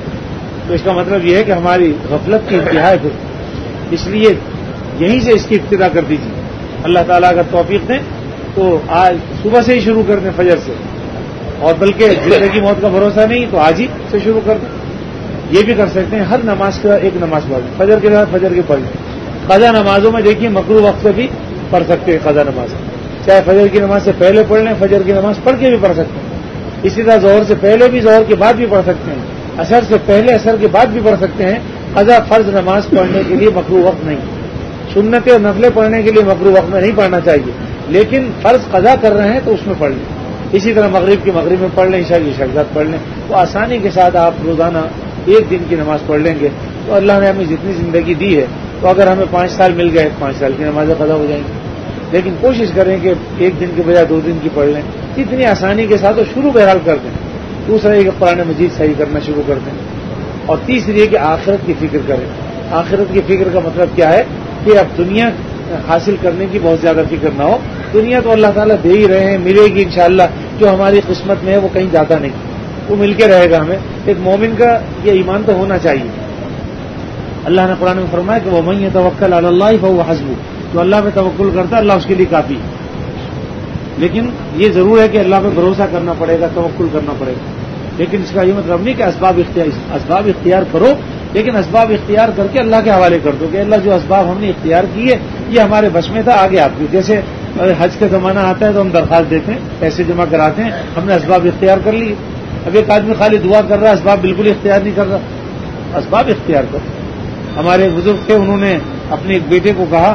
تو اس کا مطلب یہ ہے کہ ہماری غفلت کی انتہا ہے. اس لیے یہیں سے اس کی ابتدا کر دیجیے. اللہ تعالیٰ اگر توفیق دیں تو آج صبح سے ہی شروع کر دیں، فجر سے، اور بلکہ زندگی موت کا بھروسہ نہیں تو آج ہی سے شروع کر دیں. یہ بھی کر سکتے ہیں، ہر نماز کے بعد ایک نماز پڑھیں، فجر کے بعد فجر کی پڑھ لیں. قضا نمازوں میں دیکھیے مکروہ وقت پہ بھی پڑھ سکتے ہیں قضا نماز، چاہے فجر کی نماز سے پہلے پڑھ لیں، فجر کی نماز پڑھ کے بھی پڑھ سکتے ہیں. اسی طرح ظہر سے پہلے بھی، ظہر کے بعد بھی پڑھ سکتے ہیں، عصر سے پہلے عصر کے بعد بھی پڑھ سکتے ہیں. قضا فرض نماز پڑھنے کے لیے مکروہ وقت نہیں، سنتیں اور نفلیں پڑھنے کے لیے مکروہ وقت میں نہیں پڑھنا چاہیے، لیکن فرض قضا کر رہے ہیں تو اس میں پڑھ لیں. اسی طرح مغرب کی مغرب میں پڑھ لیں، عشاء کی عشاء کے ساتھ پڑھ لیں، تو آسانی کے ساتھ آپ روزانہ ایک دن کی نماز پڑھ لیں گے. تو اللہ نے ہمیں جتنی زندگی دی ہے، تو اگر ہمیں 5 سال مل گئے 5 سال کی نمازیں قضا ہو جائیں گی. لیکن کوشش کریں کہ ایک دن کے بجائے 2 دن کی پڑھ لیں، اتنی آسانی کے ساتھ، اور شروع بہرحال کر دیں. دوسرا یہ کہ قرآن مجید صحیح کرنا شروع کر دیں. اور تیسری یہ کہ آخرت کی فکر کریں. آخرت کی فکر کا مطلب کیا ہے کہ اب دنیا حاصل کرنے کی بہت زیادہ فکر نہ ہو. دنیا تو اللہ تعالیٰ دے ہی رہے ہیں، ملے گی انشاءاللہ. جو ہماری قسمت میں ہے وہ کہیں جاتا نہیں، وہ مل کے رہے گا ہمیں. ایک مومن کا یہ ایمان تو ہونا چاہیے. اللہ نے قرآن میں فرمایا کہ وَمَن يَتَوَكَّلْ عَلَى اللَّهِ فَهُوَ حَسْبُهُ، جو اللہ پہ توکل کرتا ہے اللہ اس کے لیے کافی ہے. لیکن یہ ضرور ہے کہ اللہ پہ بھروسہ کرنا پڑے گا، توکل کرنا پڑے گا. لیکن اس کا یہ مطلب نہیں کہ اسباب اختیار کرو، لیکن اسباب اختیار کر کے اللہ کے حوالے کر دو کہ اللہ جو اسباب ہم نے اختیار کیے یہ ہمارے بس میں تھا، آگے آپ کی. جیسے حج کا زمانہ آتا ہے تو ہم درخواست دیتے ہیں، پیسے جمع کراتے ہیں، ہم نے اسباب اختیار کر لیے. اب ایک آدمی خالی دعا کر رہا ہے، اسباب بالکل اختیار نہیں کر رہا. اسباب اختیار کرو. ہمارے بزرگ تھے، انہوں نے اپنے ایک بیٹے کو کہا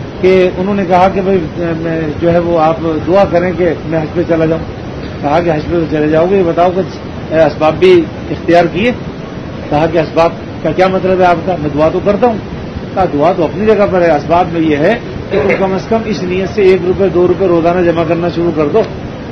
کہ بھائی جو ہے وہ آپ دعا کریں کہ میں حج پہ چلا جاؤں. کہا کہ حج پہ چلے جاؤ گے، یہ بتاؤ کہ اسباب بھی اختیار کیے. کہا کہ اسباب کا کیا مطلب ہے آپ کا؟ میں دعا تو کرتا ہوں. کہا دعا تو اپنی جگہ پر ہے، اسباب میں یہ ہے کہ تم کم از کم اس نیت سے 1 روپے 2 روپے روزانہ جمع کرنا شروع کر دو،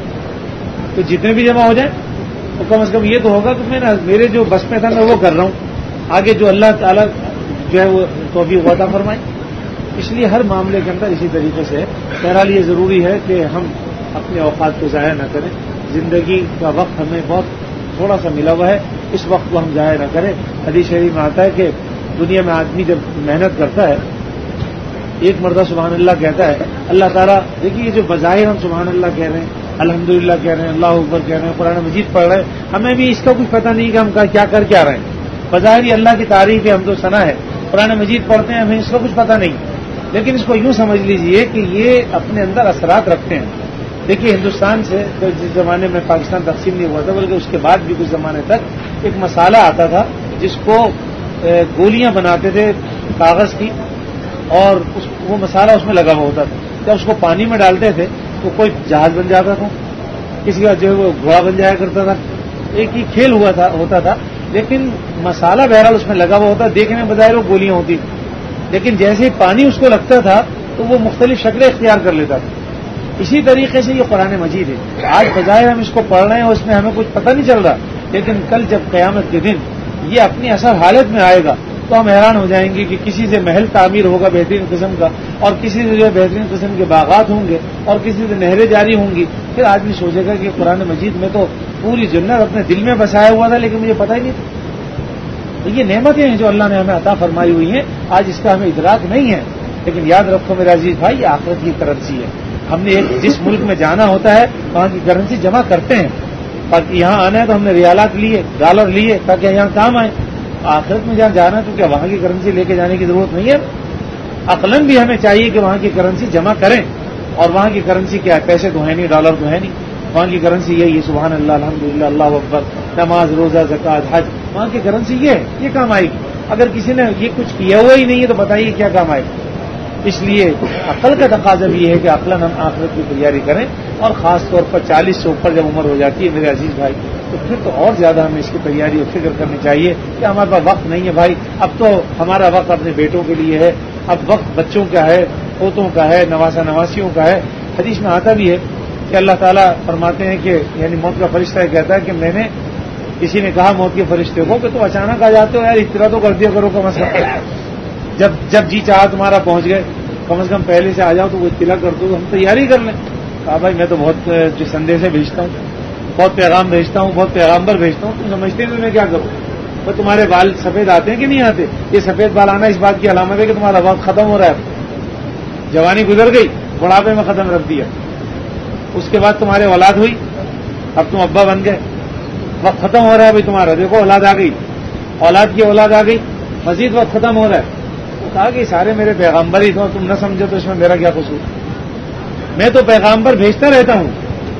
تو جتنے بھی جمع ہو جائیں تو کم از کم یہ تو ہوگا کہ میرے جو بس میں تھا میں وہ کر رہا ہوں. آگے جو اللہ تعالیٰ جو ہے وہ توفیق عطا فرمائے. اس لیے ہر معاملے کے اندر اسی طریقے سے بہرحال یہ ضروری ہے کہ ہم اپنے اوقات کو ضائع نہ کریں. زندگی کا وقت ہمیں بہت تھوڑا سا ملا ہوا ہے، اس وقت کو ہم ضائع نہ کریں. حدیث شریف میں آتا ہے کہ دنیا میں آدمی جب محنت کرتا ہے، ایک مرتبہ سبحان اللہ کہتا ہے، اللہ تعالیٰ دیکھیے یہ جو بظاہر ہم سبحان اللہ کہہ رہے ہیں، الحمدللہ کہہ رہے ہیں، اللہ اکبر کہہ رہے ہیں، قرآن مجید پڑھ رہے ہیں، ہمیں بھی اس کا کچھ پتہ نہیں کہ ہم کیا کر کے آ رہے ہیں. بظاہر یہ اللہ کی تعریف ہے، ہم تو ثنا ہے، قرآن مجید پڑھتے ہیں، ہمیں اس کا کچھ پتہ نہیں. لیکن اس کو یوں سمجھ لیجئے کہ یہ اپنے اندر اثرات رکھتے ہیں. دیکھیے ہندوستان سے جس زمانے میں پاکستان تقسیم نہیں ہوا تھا، بلکہ اس کے بعد بھی کچھ زمانے تک ایک مسالہ آتا تھا جس کو گولیاں بناتے تھے کاغذ کی، اور وہ مسالہ اس میں لگا ہوا ہوتا تھا. جب اس کو پانی میں ڈالتے تھے تو کوئی جہاز بن جاتا تھا، کسی کا جو ہے وہ گھوڑا بن جایا کرتا تھا. ایک ہی کھیل ہوتا تھا، لیکن مسالہ بہرحال اس میں لگا ہوا ہوتا. دیکھنے میں بظاہر وہ گولیاں ہوتی، لیکن جیسے ہی پانی اس کو لگتا تھا تو وہ مختلف شکلیں اختیار کر لیتا تھا. اسی طریقے سے یہ قرآن مجید ہے. آج بظاہر ہم اس کو پڑھ رہے ہیں اور اس میں ہمیں کچھ پتہ نہیں چل رہا، لیکن کل جب قیامت کے دن یہ اپنی اصل حالت میں آئے گا تو ہم حیران ہو جائیں گے کہ کسی سے محل تعمیر ہوگا بہترین قسم کا، اور کسی سے جو ہے بہترین قسم کے باغات ہوں گے، اور کسی سے نہریں جاری ہوں گی. پھر آدمی سوچے گا کہ قرآن مجید میں تو پوری جنت اپنے دل میں بسایا ہوا تھا، لیکن مجھے پتہ ہی نہیں تھا. تو یہ نعمتیں ہیں جو اللہ نے ہمیں عطا فرمائی ہوئی ہیں، آج اس کا ہمیں ادراک نہیں ہے. لیکن یاد رکھو میرے عزیز بھائی، یہ آخرت کی کرنسی ہے. ہم نے جس ملک میں جانا ہوتا ہے وہاں کی کرنسی جمع کرتے ہیں، اور یہاں آنا ہے تو ہم نے ریالات لیے، ڈالر لیے تاکہ یہاں کام آئے. آخرت میں جہاں جانا ہے تو کیا وہاں کی کرنسی لے کے جانے کی ضرورت نہیں ہے؟ عقلاً بھی ہمیں چاہیے کہ وہاں کی کرنسی جمع کریں. اور وہاں کی کرنسی کیا ہے؟ پیسے تو ہے نہیں، ڈالر تو ہے نہیں. وہاں کی کرنسی یہ سبحان اللہ الحمدللہ اللہ اکبر، نماز روزہ زکوٰۃ حج، وہاں کی کرنسی یہ ہے، یہ کام آئے گی. اگر کسی نے یہ کچھ کیا ہوا ہی نہیں ہے تو بتائیے کیا کام آئے گا. اس لیے عقل کا تقاضا بھی یہ ہے کہ عقلاً ہم آخرت کی تیاری کریں. اور خاص طور پر 40 سے اوپر جب عمر ہو جاتی ہے میرے عزیز بھائی، تو پھر تو اور زیادہ ہمیں اس کی تیاری اور فکر کرنی چاہیے کہ ہمارے پاس وقت نہیں ہے بھائی. اب تو ہمارا وقت اپنے بیٹوں کے لیے ہے، اب وقت بچوں کا ہے، پوتوں کا ہے، نواسا نواسیوں کا ہے. حدیث میں آتا بھی ہے کہ اللہ تعالیٰ فرماتے ہیں کہ یعنی موت کا فرشتہ کہتا ہے کہ میں نے، کسی نے کہا موت کے فرشتے کو کہ تو اچانک آ جاتے ہو یار، اطلاع تو کر دیا کرو کم از کم. جب جی چاہا تمہارا پہنچ گئے، کم از کم پہلے سے آ جاؤ تو وہ اطلاع کر دو، ہم تیاری کر لیں. کہا بھائی میں تو بہت جو سندیشیں بھیجتا ہوں، بہت پیغام بھیجتا ہوں، بہت پیغامبر بھیجتا ہوں، تم سمجھتے نہیں میں کیا کروں. تو تمہارے بال سفید آتے ہیں کہ نہیں آتے؟ یہ سفید بال آنا اس بات کی علامت ہے کہ تمہارا وقت ختم ہو رہا ہے. جوانی گزر گئی، بڑھاپے میں ختم رکھ دیا. اس کے بعد تمہارے اولاد ہوئی، اب تم ابا بن گئے، وقت ختم ہو رہا ہے بھائی تمہارا. دیکھو اولاد آ گئی، اولاد کی اولاد آ گئی، مزید وقت ختم ہو رہا ہے. تو کہا کہ سارے میرے پیغامبر ہی تھے، تم نہ سمجھو تو اس میں میرا کیا قصور. میں تو پیغامبر بھیجتا رہتا ہوں.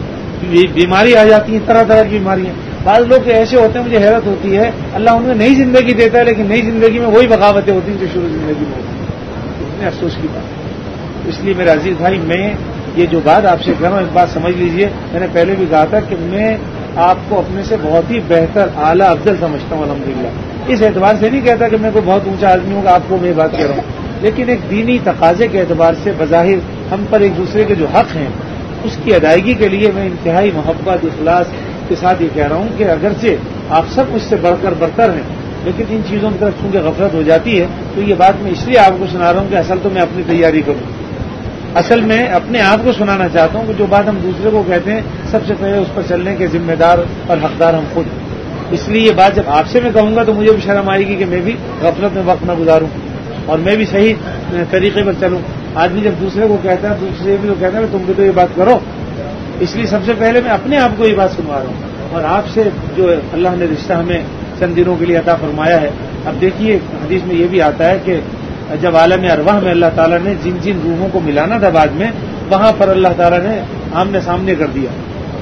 بیماری آ جاتی ہے، طرح طرح کی بیماریاں. بعض لوگ ایسے ہوتے ہیں، مجھے حیرت ہوتی ہے، اللہ انہیں نئی زندگی دیتا ہے لیکن نئی زندگی میں وہی بغاوتیں ہوتی ہیں جو شروع زندگی میں ہوتی ہیں. اتنے افسوس کی بات. اس لیے میرے عزیز بھائی، میں یہ جو بات آپ سے کہہ رہا ہوں ایک بات سمجھ لیجئے. میں نے پہلے بھی کہا تھا کہ میں آپ کو اپنے سے بہت ہی بہتر، اعلیٰ، افضل سمجھتا ہوں الحمدللہ. اس اعتبار سے نہیں کہتا کہ میں کوئی بہت اونچا آدمی ہوں کہ آپ کو میں بات کہہ رہا ہوں، لیکن ایک دینی تقاضے کے اعتبار سے بظاہر ہم پر ایک دوسرے کے جو حق ہیں اس کی ادائیگی کے لیے میں انتہائی محبت، اخلاص کے ساتھ یہ کہہ رہا ہوں کہ اگرچہ آپ سب مجھ سے بڑھ کر برتر ہیں، لیکن ان چیزوں کی طرف چونکہ غفلت ہو جاتی ہے تو یہ بات میں اس لیے آپ کو سنا رہا ہوں کہ اصل تو میں اپنی تیاری کروں. اصل میں اپنے آپ کو سنانا چاہتا ہوں کہ جو بات ہم دوسرے کو کہتے ہیں سب سے پہلے اس پر چلنے کے ذمہ دار اور حقدار ہم خود. اس لیے یہ بات جب آپ سے میں کہوں گا تو مجھے بھی شرم آئے گی کہ میں بھی غفلت میں وقت نہ گزاروں اور میں بھی صحیح طریقے پر چلوں. آدمی جب دوسرے کو کہتا ہے، دوسرے بھی تو کہتا ہے تم بھی تو یہ بات کرو. اس لیے سب سے پہلے میں اپنے آپ کو یہ بات سنوا رہا ہوں اور آپ سے جو اللہ نے رشتہ ہمیں چند دنوں کے لیے عطا فرمایا ہے. اب دیکھیے حدیث میں یہ بھی آتا ہے کہ جب عالم ارواح میں اللہ تعالیٰ نے جن جن روحوں کو ملانا تھا بعد میں، وہاں پر اللہ تعالیٰ نے آمنے سامنے کر دیا.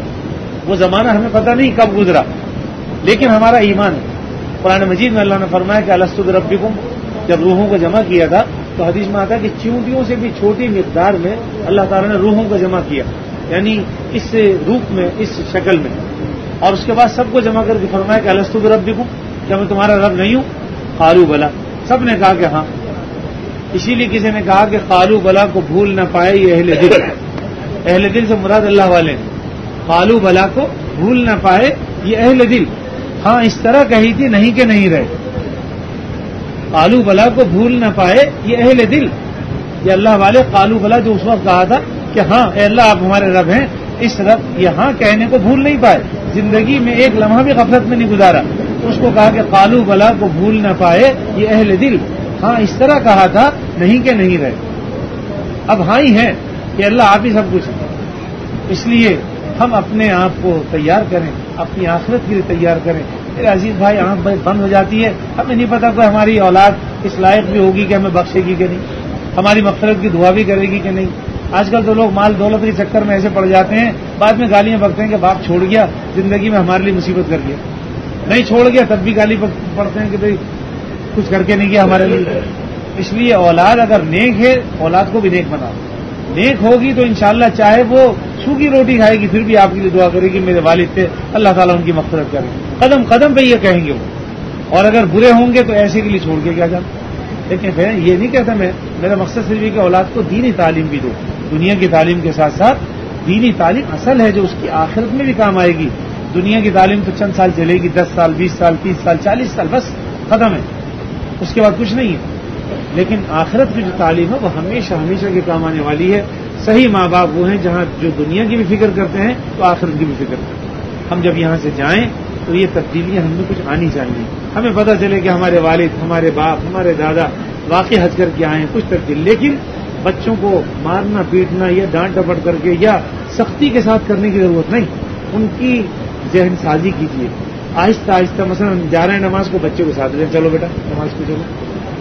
وہ زمانہ ہمیں پتہ نہیں کب گزرا، لیکن ہمارا ایمان ہے. قرآن مجید میں اللہ نے فرمایا کہ الستو بربکم، جب روحوں کو جمع کیا تھا تو حدیث میں آتا ہے کہ چیونٹیوں سے بھی چھوٹی مقدار میں اللہ تعالیٰ نے روحوں کو جمع کیا، یعنی اس روپ میں، اس شکل میں. اور اس کے بعد سب کو جمع کر کے فرمایا کہ الستو بربکم، کیا میں تمہارا رب نہیں ہوں؟ قالوا بلا، سب نے کہا کہ ہاں. اسی لیے کسی نے کہا کہ قالوا بلا کو بھول نہ پائے یہ اہل دل. اہل دل سے مراد اللہ والے ہیں. قالوا بلا کو بھول نہ پائے یہ اہل دل. ہاں اس طرح کہی تھی، نہیں کہ نہیں رہے. قالوا بلا کو بھول نہ پائے یہ اہل دل، یہ اللہ والے. قالوا بلا جو اس وقت کہا تھا کہ ہاں اے اللہ آپ ہمارے رب ہیں، اس رب یہاں کہنے کو بھول نہیں پائے، زندگی میں ایک لمحہ بھی غفلت میں نہیں گزارا. اس کو کہا کہ قالوا بلا کو بھول نہ پائے یہ اہل دل، ہاں اس طرح کہا تھا، نہیں کہ نہیں رہے. اب ہاں ہی ہے کہ اللہ آپ ہی سب کچھ ہے. اس لیے ہم اپنے آپ کو تیار کریں، اپنی آخرت کے لیے تیار کریں. میرے عزیز بھائی آنکھ بند ہو جاتی ہے، ہمیں نہیں پتا کہ ہماری اولاد اس لائق بھی ہوگی کہ ہمیں بخشے گی کہ نہیں، ہماری مغفرت کی دعا بھی کرے گی کہ نہیں. آج کل تو لوگ مال دولت کے چکر میں ایسے پڑ جاتے ہیں، بعد میں گالیاں بکتے ہیں کہ باپ چھوڑ گیا، زندگی میں ہمارے لیے مصیبت کر گیا. نہیں چھوڑ گیا تب بھی گالی پڑتے ہیں کہ بھائی کچھ کر کے نہیں گیا ہمارے لیے. اس لیے اولاد اگر نیک ہے، اولاد کو بھی نیک بناؤ. نیک ہوگی تو انشاءاللہ چاہے وہ سوکھی روٹی کھائے گی پھر بھی آپ کے لیے دعا کرے گی میرے والد تھے، اللہ تعالیٰ ان کی مغفرت کرے. قدم قدم پہ یہ کہیں گے وہ. اور اگر برے ہوں گے تو ایسے کے لیے چھوڑ کے کیا جاتا. لیکن یہ نہیں کہتا میں، میرا مقصد صرف یہ کہ اولاد کو دینی تعلیم بھی دو. دنیا کی تعلیم کے ساتھ ساتھ دینی تعلیم اصل ہے جو اس کی آخرت میں بھی کام آئے گی. دنیا کی تعلیم تو چند سال چلے گی، 10 سال 20 سال 30 سال 40 سال، بس ختم ہے، اس کے بعد کچھ نہیں ہے. لیکن آخرت کی جو تعلیم ہے وہ ہمیشہ ہمیشہ کے کام آنے والی ہے. صحیح ماں باپ وہ ہیں جہاں جو دنیا کی بھی فکر کرتے ہیں تو آخرت کی بھی فکر کرتے ہیں. ہم جب یہاں سے جائیں تو یہ تبدیلیاں ہم میں کچھ آنی چاہیے. ہمیں پتہ چلے کہ ہمارے والد، ہمارے باپ، ہمارے دادا واقعی حج کر کے آئے ہیں، کچھ تبدیل. لیکن بچوں کو مارنا پیٹنا یا ڈانٹ ڈپٹ کر کے یا سختی کے ساتھ کرنے کی ضرورت نہیں. ان کی ذہن سازی کیجیے آہستہ آہستہ. مثلا جا رہے ہیں نماز کو، بچے کو ساتھ لیں، چلو بیٹا نماز کو چلو.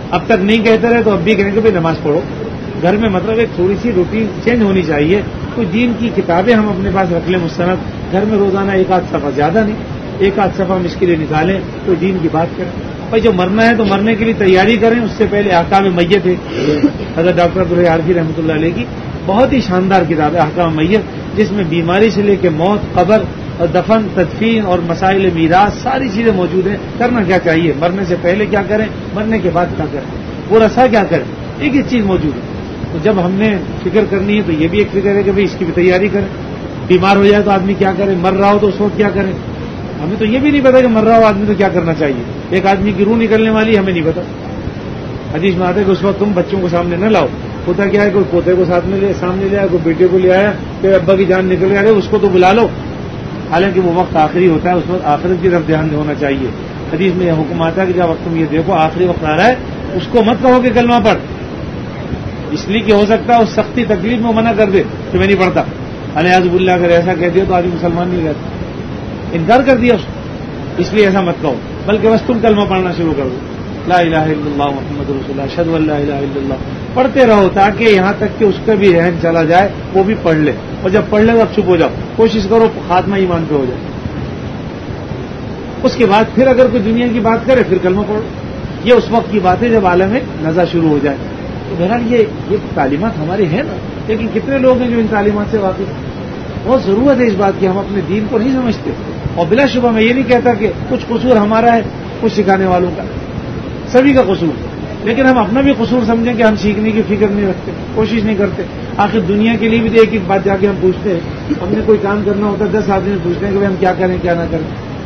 اب تک نہیں کہتے رہے تو اب بھی کہیں کہ بھائی نماز پڑھو گھر میں، مطلب ایک تھوڑی سی روٹین چینج ہونی چاہیے. کوئی دین کی کتابیں ہم اپنے پاس رکھ لیں مستند، گھر میں روزانہ ایک آدھ صفحہ، زیادہ نہیں، ایک آدھ صفحہ مشکلیں نکالیں، کوئی دین کی بات کریں. بھائی جو مرنا ہے تو مرنے کے لیے تیاری کریں، اس سے پہلے احکام میت ہے حضرت ڈاکٹر عبدالحی عارفی رحمۃ اللہ علیہ کی بہت ہی شاندار کتاب ہے احکام میت، جس میں بیماری سے لے کے موت، قبر اور دفن، تدفین اور مسائل میراث ساری چیزیں موجود ہیں. کرنا کیا چاہیے، مرنے سے پہلے کیا کریں، مرنے کے بعد کیا کریں، وہ رسا کیا کریں، ایک ایک چیز موجود ہے. تو جب ہم نے فکر کرنی ہے تو یہ بھی ایک فکر ہے کہ بھائی اس کی بھی تیاری کریں. بیمار ہو جائے تو آدمی کیا کرے، مر رہا ہو تو اس وقت کیا کریں. ہمیں تو یہ بھی نہیں پتا کہ مر رہا ہو آدمی تو کیا کرنا چاہیے. ایک آدمی کی روح نکلنے والی ہمیں نہیں پتا. حدیث میں آتا ہے کہ اس وقت تم بچوں کو سامنے نہ لاؤ. ہوتا کیا ہے، کوئی پوتے کو سامنے لے آیا، کوئی بیٹے کو لے آیا، کوئی ابا کی جان نکل گیا، اس کو تو بلا لو. حالانکہ وہ وقت آخری ہوتا ہے، اس وقت آخرت کی طرف دھیان ہونا چاہیے. حدیث میں یہ حکم آتا ہے کہ جب وقت تم یہ دیکھو آخری وقت آ رہا ہے، اس کو مت کہو کہ کلمہ پڑھ، اس لیے کہ ہو سکتا ہے اس سختی تکلیف میں منع کر دے کہ میں نہیں پڑھتا. الیاذ باللہ اگر ایسا کہہ دیا تو آدمی مسلمان نہیں رہتا، انکار کر دیا اس لیے ایسا مت کہو، بلکہ بس تم کلمہ پڑھنا شروع کر دو. لا الہ الا اللہ محمد رسول اللہ، اشہد ان لا الہ الا اللہ پڑھتے رہو تاکہ یہاں تک کہ اس کا بھی رہن چلا جائے، وہ بھی پڑھ لے. اور جب پڑھ لے تو اب چپ ہو جاؤ، کوشش کرو خاتمہ ایمان پہ ہو جائے. اس کے بعد پھر اگر کوئی دنیا کی بات کرے پھر کلمہ پڑھو. یہ اس وقت کی بات ہے جب عالم نزا شروع ہو جائے. تو بہرحال یہ تعلیمات ہماری ہیں نا، لیکن کتنے لوگ ہیں جو ان تعلیمات سے واقف ہیں. بہت ضرورت ہے اس بات کی، ہم اپنے دین کو نہیں سمجھتے. اور بلا شبہ میں یہ نہیں کہتا کہ کچھ قصور ہمارا ہے، کچھ سکھانے والوں کا، سبھی کا قصور، لیکن ہم اپنا بھی قصور سمجھیں کہ ہم سیکھنے کی فکر نہیں رکھتے، کوشش نہیں کرتے. آخر دنیا کے لیے بھی تو ایک ایک بات جا کے ہم پوچھتے ہیں. ہم نے کوئی کام کرنا ہوتا ہے 10 آدمی پوچھتے ہیں کہ ہم کیا کریں کیا نہ کریں.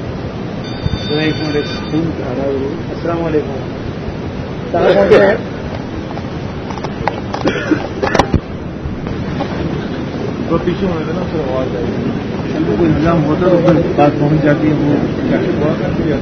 السلام علیکم. تو پیچھے ہونے کا نا پھر آواز آئے گی، کوئی انتظام ہوتا ہے تو پھر بات پہنچ جاتی ہے. وہ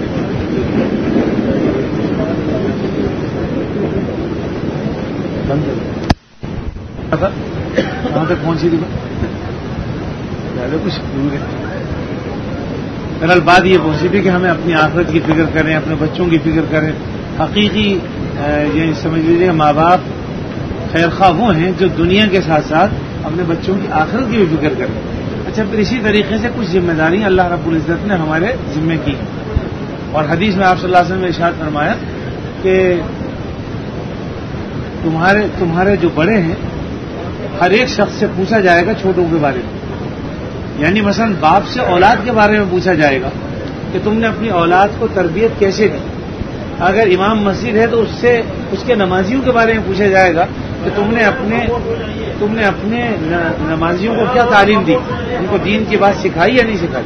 کہاں تک پہنچی تھی زیادہ کچھ دور ہے. بہرحال بات یہ پہنچی تھی کہ ہمیں اپنی آخرت کی فکر کریں، اپنے بچوں کی فکر کریں. حقیقی یہ سمجھ لیجیے ماں باپ خیر خواہ وہ ہیں جو دنیا کے ساتھ ساتھ اپنے بچوں کی آخرت کی بھی فکر کریں. اچھا، پھر اسی طریقے سے کچھ ذمہ داریاں اللہ رب العزت نے ہمارے ذمے کی. اور حدیث میں آپ صلی اللہ علیہ وسلم نے ارشاد فرمایا کہ تمہارے جو بڑے ہیں ہر ایک شخص سے پوچھا جائے گا چھوٹوں کے بارے میں. یعنی مثلا باپ سے اولاد کے بارے میں پوچھا جائے گا کہ تم نے اپنی اولاد کو تربیت کیسے دی. اگر امام مسجد ہے تو اس کے نمازیوں کے بارے میں پوچھا جائے گا کہ تم نے اپنے نمازیوں کو کیا تعلیم دی، ان کو دین کی بات سکھائی یا نہیں سکھائی.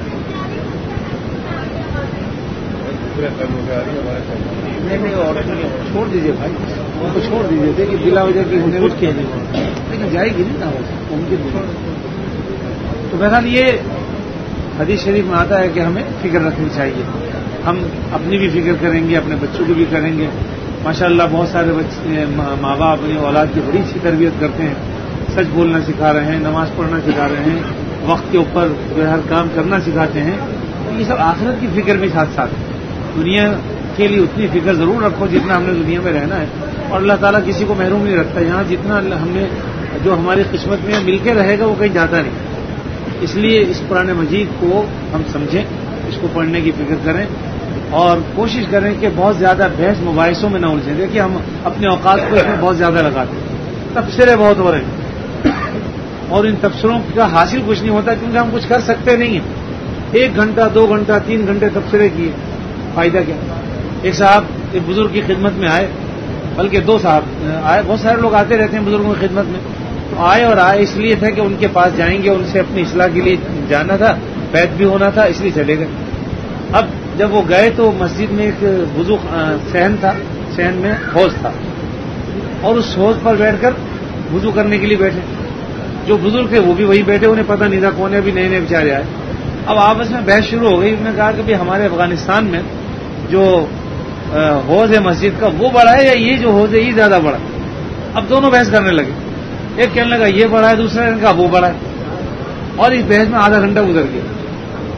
نہیں اور چھوڑ دیجیے بھائی، ان کو چھوڑ دیجیے. دیکھیے بلا وجہ کی انہیں کچھ کہہ نہیں، لیکن جائے گی نہیں نا ممکن. تو بہرحال یہ حدیث شریف میں آتا ہے کہ ہمیں فکر رکھنی چاہیے. ہم اپنی بھی فکر کریں گے، اپنے بچوں کی بھی کریں گے. ماشاءاللہ بہت سارے بچے ماں باپ اپنی اولاد کی بڑی اچھی تربیت کرتے ہیں، سچ بولنا سکھا رہے ہیں، نماز پڑھنا سکھا رہے ہیں، وقت کے اوپر جو ہر کام کرنا سکھاتے ہیں. یہ سب آخرت کی فکر بھی ساتھ ساتھ. دنیا کے لیے اتنی فکر ضرور رکھو جتنا ہم نے دنیا میں رہنا ہے، اور اللہ تعالیٰ کسی کو محروم نہیں رکھتا. یہاں جتنا ہم نے جو ہماری قسمت میں مل کے رہے گا وہ کہیں جاتا نہیں. اس لیے اس قرآن مجید کو ہم سمجھیں، اس کو پڑھنے کی فکر کریں اور کوشش کریں کہ بہت زیادہ بحث مباحثوں میں نہ الجھیں. دیکھیے ہم اپنے اوقات کو اس میں بہت زیادہ لگاتے ہیں، تبصرے بہت ہو رہے ہیں اور ان تبصروں کا حاصل کچھ نہیں ہوتا کیونکہ ہم کچھ کر سکتے نہیں ہیں. 1 گھنٹہ 2 گھنٹہ 3 گھنٹے تبصرے کیے، فائدہ کیا. ایک صاحب ایک بزرگ کی خدمت میں آئے، بلکہ 2 صاحب آئے. بہت سارے لوگ آتے رہتے ہیں بزرگوں کی خدمت میں. تو آئے اس لیے تھا کہ ان کے پاس جائیں گے، ان سے اپنی اصلاح کے لیے جانا تھا، بیعت بھی ہونا تھا، اس لیے چلے گئے. اب جب وہ گئے تو مسجد میں ایک وضو صحن تھا، صحن میں حوض تھا، اور اس حوض پر بیٹھ کر وضو کرنے کے لیے بیٹھے. جو بزرگ تھے وہ بھی وہی بیٹھے، انہیں پتہ نہیں تھا کون ہے، ابھی نئے نئے بیچارے آئے. اب آپس میں بحث شروع ہو گئی. انہوں نے کہا کہ ہمارے افغانستان میں جو حوض ہے مسجد کا وہ بڑا ہے یا یہ جو حوض ہے یہ زیادہ بڑا. اب دونوں بحث کرنے لگے. ایک کہنے لگا یہ بڑا ہے، دوسرا نے کہا وہ بڑا ہے، اور اس بحث میں آدھا گھنٹہ گزر گیا.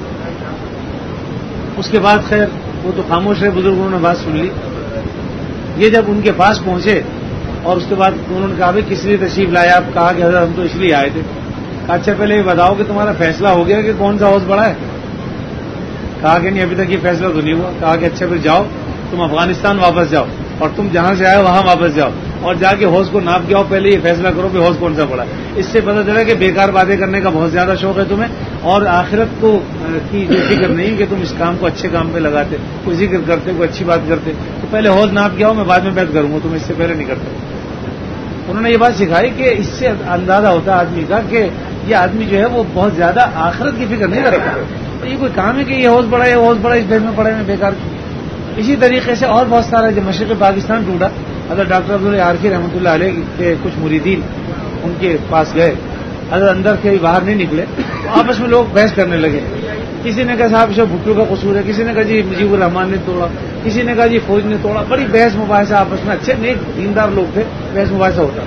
اس کے بعد خیر وہ تو خاموش رہے، بزرگوں نے بات سن لی. یہ جب ان کے پاس پہنچے اور اس کے بعد انہوں نے کہا بھائی کس لیے تشریف لائے آپ؟ کہا کہ حضرت ہم تو اس لیے آئے تھے. کہا اچھا پہلے یہ بتاؤ کہ تمہارا فیصلہ ہو گیا کہ کون سا حوض بڑا ہے؟ کہا کہ نہیں ابھی تک یہ فیصلہ تو نہیں ہوا. کہا کہ اچھا پھر جاؤ تم افغانستان واپس جاؤ اور تم جہاں سے آئے وہاں واپس جاؤ اور جا کے حوض کو ناپ کے آؤ. پہلے یہ فیصلہ کرو کہ حوض کون سا بڑا ہے. اس سے پتہ چلا کہ بیکار باتیں کرنے کا بہت زیادہ شوق ہے تمہیں اور آخرت کو کی جو فکر نہیں کہ تم اس کام کو اچھے کام پہ لگاتے, کوئی ذکر کرتے, کوئی اچھی بات کرتے. تو پہلے حوض ناپ کے آؤ, میں بعد میں بیعت کروں گا, تم اس سے پہلے نہیں کرتے. انہوں نے یہ بات سکھائی کہ اس سے اندازہ ہوتا ہے آدمی کا کہ یہ آدمی جو ہے وہ بہت زیادہ آخرت کی فکر نہیں کرتا. تو یہ کوئی کام ہے کہ یہ حوض بڑا ہے, حوض بڑا, اس بھیج میں پڑے میں بیکار کی. اسی طریقے سے اور بہت سارا جب مشرق پاکستان ٹوٹا, حضرت ڈاکٹر عبداللہ عارفی رحمۃ اللہ علیہ کے کچھ مریدین ان کے پاس گئے, حضرت اندر سے باہر نہیں نکلے, تو آپس میں لوگ بحث کرنے لگے. کسی نے کہا صاحب شاہ بھٹو کا قصور ہے, کسی نے کہا جی مجیب الرحمان نے توڑا, کسی نے کہا جی فوج نے توڑا. بڑی بحث مباحثہ آپس میں, اچھے نیک دیندار لوگ تھے, بحث مباحثہ ہوتا.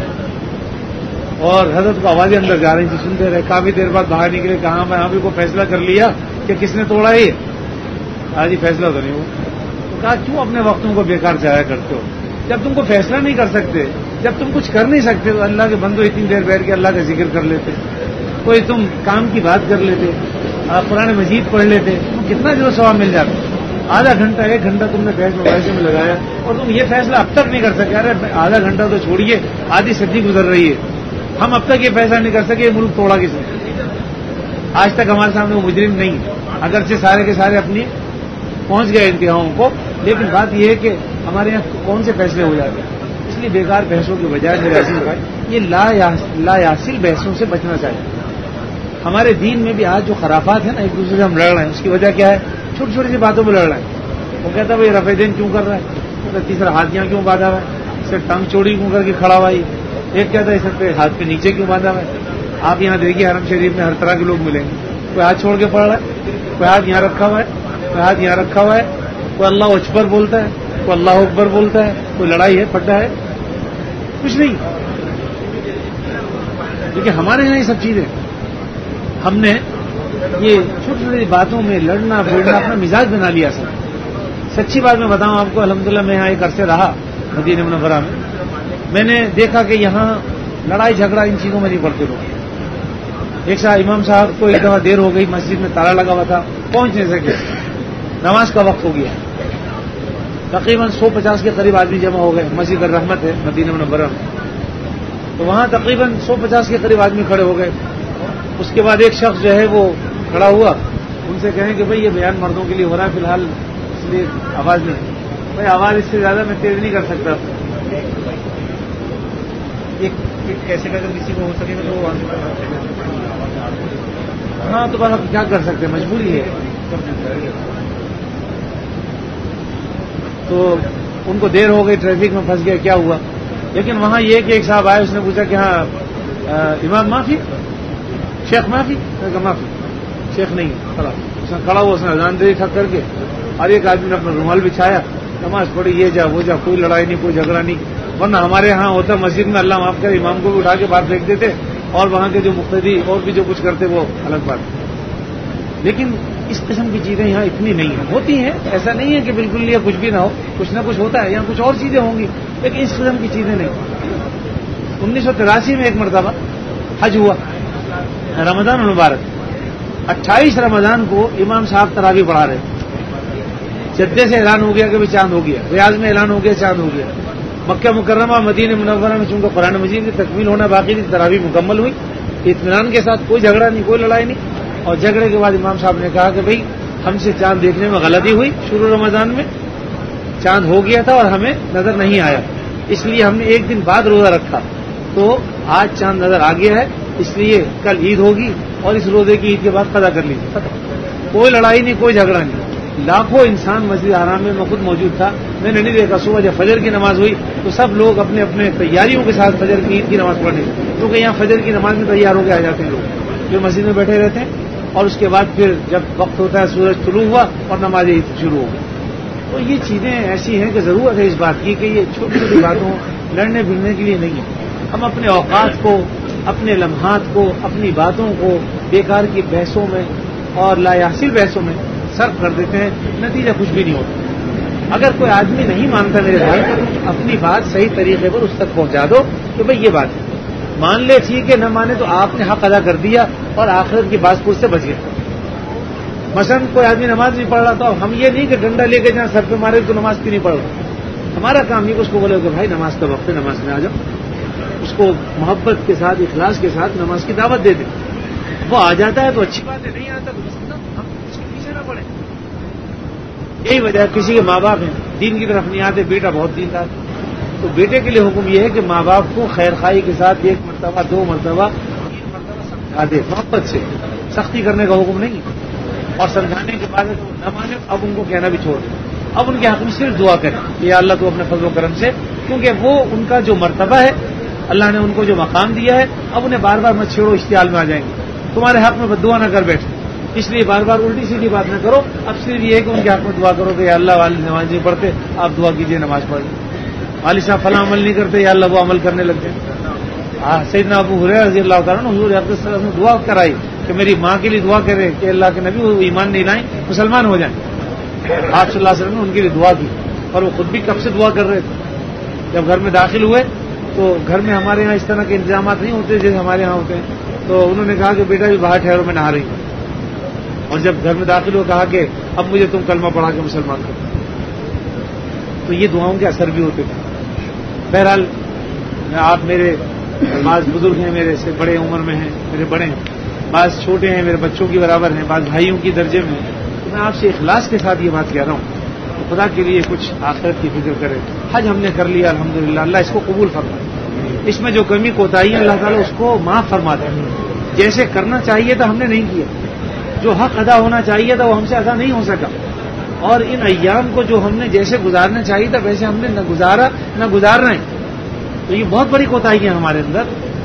اور حضرت کو آوازیں اندر جا رہی تھی, سنتے رہے. کافی دیر بعد باہر نکلے, کہاں میں یہاں بھی کو فیصلہ کر لیا کہ کس نے توڑا یہ؟ آج ہی فیصلہ تو نہیں ہوا. تو کہا کیوں اپنے وقتوں کو بیکار ضائع کرتے ہو؟ جب تم کو فیصلہ نہیں کر سکتے, جب تم کچھ کر نہیں سکتے تو اللہ کے بندو اتنی دیر بیٹھ کے اللہ کا ذکر کر لیتے, کوئی تم کام کی بات کر لیتے, قرآن مجید پڑھ لیتے, تم کتنا جو ثواب مل جاتا. آدھا گھنٹہ 1 گھنٹہ تم نے بحث مباحثے میں لگایا اور تم یہ فیصلہ اب تک نہیں کر سکے. ارے آدھا گھنٹہ تو چھوڑیے, آدھی صدی گزر رہی ہے, ہم اب تک یہ فیصلہ نہیں کر سکے یہ ملک توڑا کس نے. آج تک ہمارے سامنے وہ مجرم نہیں, اگرچہ سارے کے سارے اپنی پہنچ گئے انتہاؤں کو, لیکن بات یہ ہے کہ ہمارے یہاں کون سے فیصلے ہو جاتے ہیں. اس لیے بیکار بحثوں کے بجائے میرے عزیز بھائی یہ لا یاسل بحثوں سے بچنا چاہیے. ہمارے دین میں بھی آج جو خرافات ہیں نا, ایک دوسرے سے ہم لڑ رہے ہیں, اس کی وجہ کیا ہے؟ چھوٹی چھوٹی سی باتوں پہ لڑ رہے ہیں. وہ کہتا ہے بھائی رفع دین کیوں کر رہا ہے, تیسرا ہاتھیاں کیوں باندھا ہوا ہے, اسے ٹانگ چوڑی کیوں کر کے کھڑا ہوا ہے. ایک کہتا ہے سب پہ ہاتھ پہ نیچے کیوں باندھا ہوا ہے. آپ یہاں دیکھیے حرم شریف میں ہر طرح کے لوگ ملیں گے, کوئی ہاتھ چھوڑ کے پڑ رہا ہے, کوئی ہاتھ یہاں رکھا ہوا ہے, کوئی ہاتھ یہاں رکھا ہوا ہے, کوئی اللہ اکبر بولتا ہے, کوئی اللہ اکبر بولتا ہے, کوئی لڑائی ہے پھٹا ہے, کچھ نہیں. کیونکہ ہمارے یہاں یہ سب چیزیں ہم نے یہ چھوٹی چھوٹی باتوں میں لڑنا بھیڑنا اپنا مزاج بنا لیا. سچی بات میں بتاؤں آپ کو, الحمدللہ میں یہاں ایک عرصے رہا مدینہ منورہ میں نے دیکھا کہ یہاں لڑائی جھگڑا ان چیزوں میں نہیں پڑتے لوگ. ایک امام صاحب کو ایک دفعہ دیر ہو گئی, مسجد میں تالا لگا ہوا تھا, پہنچ نہیں سکے, نماز کا وقت ہو گیا. تقریباً 150 کے قریب آدمی جمع ہو گئے. مسجد الرحمت ہے مدینہ منورہ میں, تو وہاں تقریباً 150 کے قریب آدمی کھڑے ہو گئے. اس کے بعد ایک شخص جو ہے وہ کھڑا ہوا, ان سے کہیں کہ بھائی یہ بیان مردوں کے لیے ہو رہا ہے فی الحال, اس لیے آواز نہیں. بھائی آواز اس سے زیادہ میں تیز نہیں کر سکتا. ایسے اگر کسی کو ہو سکے تو ہاں, تو بس کیا کر سکتے ہیں, مجبوری ہے. تو ان کو دیر ہو گئی, ٹریفک میں پھنس گئے, کیا ہوا. لیکن وہاں یہ کہ ایک صاحب آئے, اس نے پوچھا کہ ہاں امام معافی, شیخ معافی, معافی شیخ نہیں کھڑا. اس نے کھڑا ہوا, اس نے اذان دے تھک کر کے, اور ایک آدمی نے اپنا رومال بچھایا, نماز پڑھی, یہ جا وہ جا, کوئی لڑائی نہیں, کوئی جھگڑا نہیں. ورنہ ہمارے ہاں ہوتا مسجد میں اللہ معاف کرے امام کو بھی اٹھا کے باہر پھینک دیتے, اور وہاں کے جو مقتدی اور بھی جو کچھ کرتے وہ الگ بات. لیکن اس قسم کی چیزیں یہاں اتنی نہیں ہیں. ہوتی ہیں, ایسا نہیں ہے کہ بالکل یہ کچھ بھی نہ ہو, کچھ نہ کچھ ہوتا ہے, یہاں کچھ اور چیزیں ہوں گی, لیکن اس قسم کی چیزیں نہیں. 1983 میں ایک مرتبہ حج ہوا, رمضان المبارک, 28 رمضان کو امام صاحب تراویح پڑھا رہے. جدے سے اعلان ہو گیا کہ بھی چاند ہو گیا, ریاض میں اعلان ہو گیا چاند ہو گیا. مکہ مکرمہ مدینہ منورہ میں چونکہ قرآن مجید کی تکمیل ہونا باقی تھی, تراویح مکمل ہوئی اطمینان کے ساتھ, کوئی جھگڑا نہیں, کوئی لڑائی نہیں. اور جھگڑے کے بعد امام صاحب نے کہا کہ بھئی ہم سے چاند دیکھنے میں غلطی ہوئی, شروع رمضان میں چاند ہو گیا تھا اور ہمیں نظر نہیں آیا, اس لیے ہم نے ایک دن بعد روزہ رکھا, تو آج چاند نظر آ گیا ہے, اس لیے کل عید ہوگی اور اس روزے کی عید کے بعد قضا کر لیجیے. کوئی لڑائی نہیں, کوئی جھگڑا نہیں. لاکھوں انسان مسجد حرام میں خود موجود تھا, میں نے نہیں دیکھا. صبح جب فجر کی نماز ہوئی تو سب لوگ اپنے اپنے تیاریوں کے ساتھ فجر کی عید کی نماز پڑھنے, کیونکہ یہاں فجر کی نماز میں تیار ہو کے آ جاتے ہیں لوگ, جو مسجد میں بیٹھے رہتے ہیں, اور اس کے بعد پھر جب وقت ہوتا ہے سورج طلوع ہوا اور نماز عید شروع ہو گئی. تو یہ چیزیں ایسی ہیں کہ ضرورت ہے اس بات کی کہ یہ چھوٹی چھوٹی باتوں لڑنے بھیڑنے کے لیے نہیں ہے. ہم اپنے اوقات کو, اپنے لمحات کو, اپنی باتوں کو بیکار کی بحثوں میں اور لا یحصل بحثوں میں صرف کر دیتے ہیں, نتیجہ کچھ بھی نہیں ہوتا. اگر کوئی آدمی نہیں مانتا میرے بھائی، اپنی بات صحیح طریقے پر اس تک پہنچا دو کہ بھئی یہ بات ہے، مان لے ٹھیک ہے، نہ مانے تو آپ نے حق ادا کر دیا اور آخرت کی باز پوچھ سے بچ گئے۔ مثلا کوئی آدمی نماز نہیں پڑھ رہا تو ہم یہ نہیں کہ ڈنڈا لے کے جہاں سر پہ مارے تو نماز کیوں نہیں پڑھ رہا، ہمارا کام یہ کہ اس کو بولے کہ بھائی نماز کا وقت ہے، نماز میں آ جاؤ، اس کو محبت کے ساتھ اخلاص کے ساتھ نماز کی دعوت دے دیں۔ وہ آ جاتا ہے تو اچھی بات ہے، نہیں آتا تو ہم اس کے پیچھے نہ پڑیں۔ یہی وجہ ہے کسی کے ماں باپ ہیں دین کی طرف نہیں آتے، بیٹا بہت دیندار، تو بیٹے کے لیے حکم یہ ہے کہ ماں باپ کو خیر خواہی کے ساتھ 1 مرتبہ 2 مرتبہ 3 مرتبہ سمجھا دے، محبت سے، سختی کرنے کا حکم نہیں، اور سمجھانے کے بعد وہ نہ مانے اب ان کو کہنا بھی چھوڑ دیں، اب ان کے حق میں صرف دعا کریں کہ یا اللہ تو اپنے فضل و کرم سے، کیونکہ وہ ان کا جو مرتبہ ہے، اللہ نے ان کو جو مقام دیا ہے، اب انہیں بار بار مت چھیڑو، اشتعال میں آ جائیں گے، تمہارے حق میں دعا نہ کر بیٹھے، اس لیے بار بار الٹی سیدھی بات نہ کرو، اب صرف یہ ہے کہ ان کے حق میں دعا کرو کہ یا اللہ والد نماز نہیں پڑھتے، آپ دعا کیجئے نماز پڑھیں، والد صاحب فلاں عمل نہیں کرتے، یا اللہ وہ عمل کرنے لگ جائیں۔ سیدنا ابو ہریرہ رضی اللہ تعالیٰ عنہ حضور اقدس صلی اللہ علیہ وسلم نے دعا کرائی کہ میری ماں کے لیے دعا کرے کہ اللہ کے نبی وہ ایمان نہیں لائیں، مسلمان ہو جائیں۔ آپ صلی اللہ علیہ وسلم نے ان کے لیے دعا کی، اور وہ خود بھی کب سے دعا کر رہے تھے۔ جب گھر میں داخل ہوئے تو گھر میں ہمارے یہاں اس طرح کے انتظامات نہیں ہوتے جیسے ہمارے یہاں ہوتے ہیں، تو انہوں نے کہا کہ بیٹا بھی باہر ٹھہرو، میں نہا رہی ہوں، اور جب گھر میں داخل ہو کہا کہ اب مجھے تم کلمہ پڑھا کے مسلمان کرو، تو یہ دعاؤں کے اثر بھی ہوتے تھے۔ بہرحال آپ میرے بعض بزرگ ہیں، میرے سے بڑے عمر میں ہیں، میرے بڑے ہیں، بعض چھوٹے ہیں، میرے بچوں کی برابر ہیں، بعض بھائیوں کی درجے میں ہیں، تو میں آپ سے اخلاص کے ساتھ یہ بات کہہ رہا ہوں، خدا کے لیے کچھ آخرت کی فکر کرے۔ حج ہم نے کر لیا الحمدللہ، اللہ اس کو قبول فرمائے، اس میں جو کمی کوتاہی ہے اللہ تعالیٰ اس کو معاف فرما دے، جیسے کرنا چاہیے تھا ہم نے نہیں کیا، جو حق ادا ہونا چاہیے تھا وہ ہم سے ادا نہیں ہو سکا، اور ان ایام کو جو ہم نے جیسے گزارنا چاہیے تھا ویسے ہم نے نہ گزارا نہ گزار رہے ہیں، تو یہ بہت بڑی کوتاہی ہے ہمارے اندر،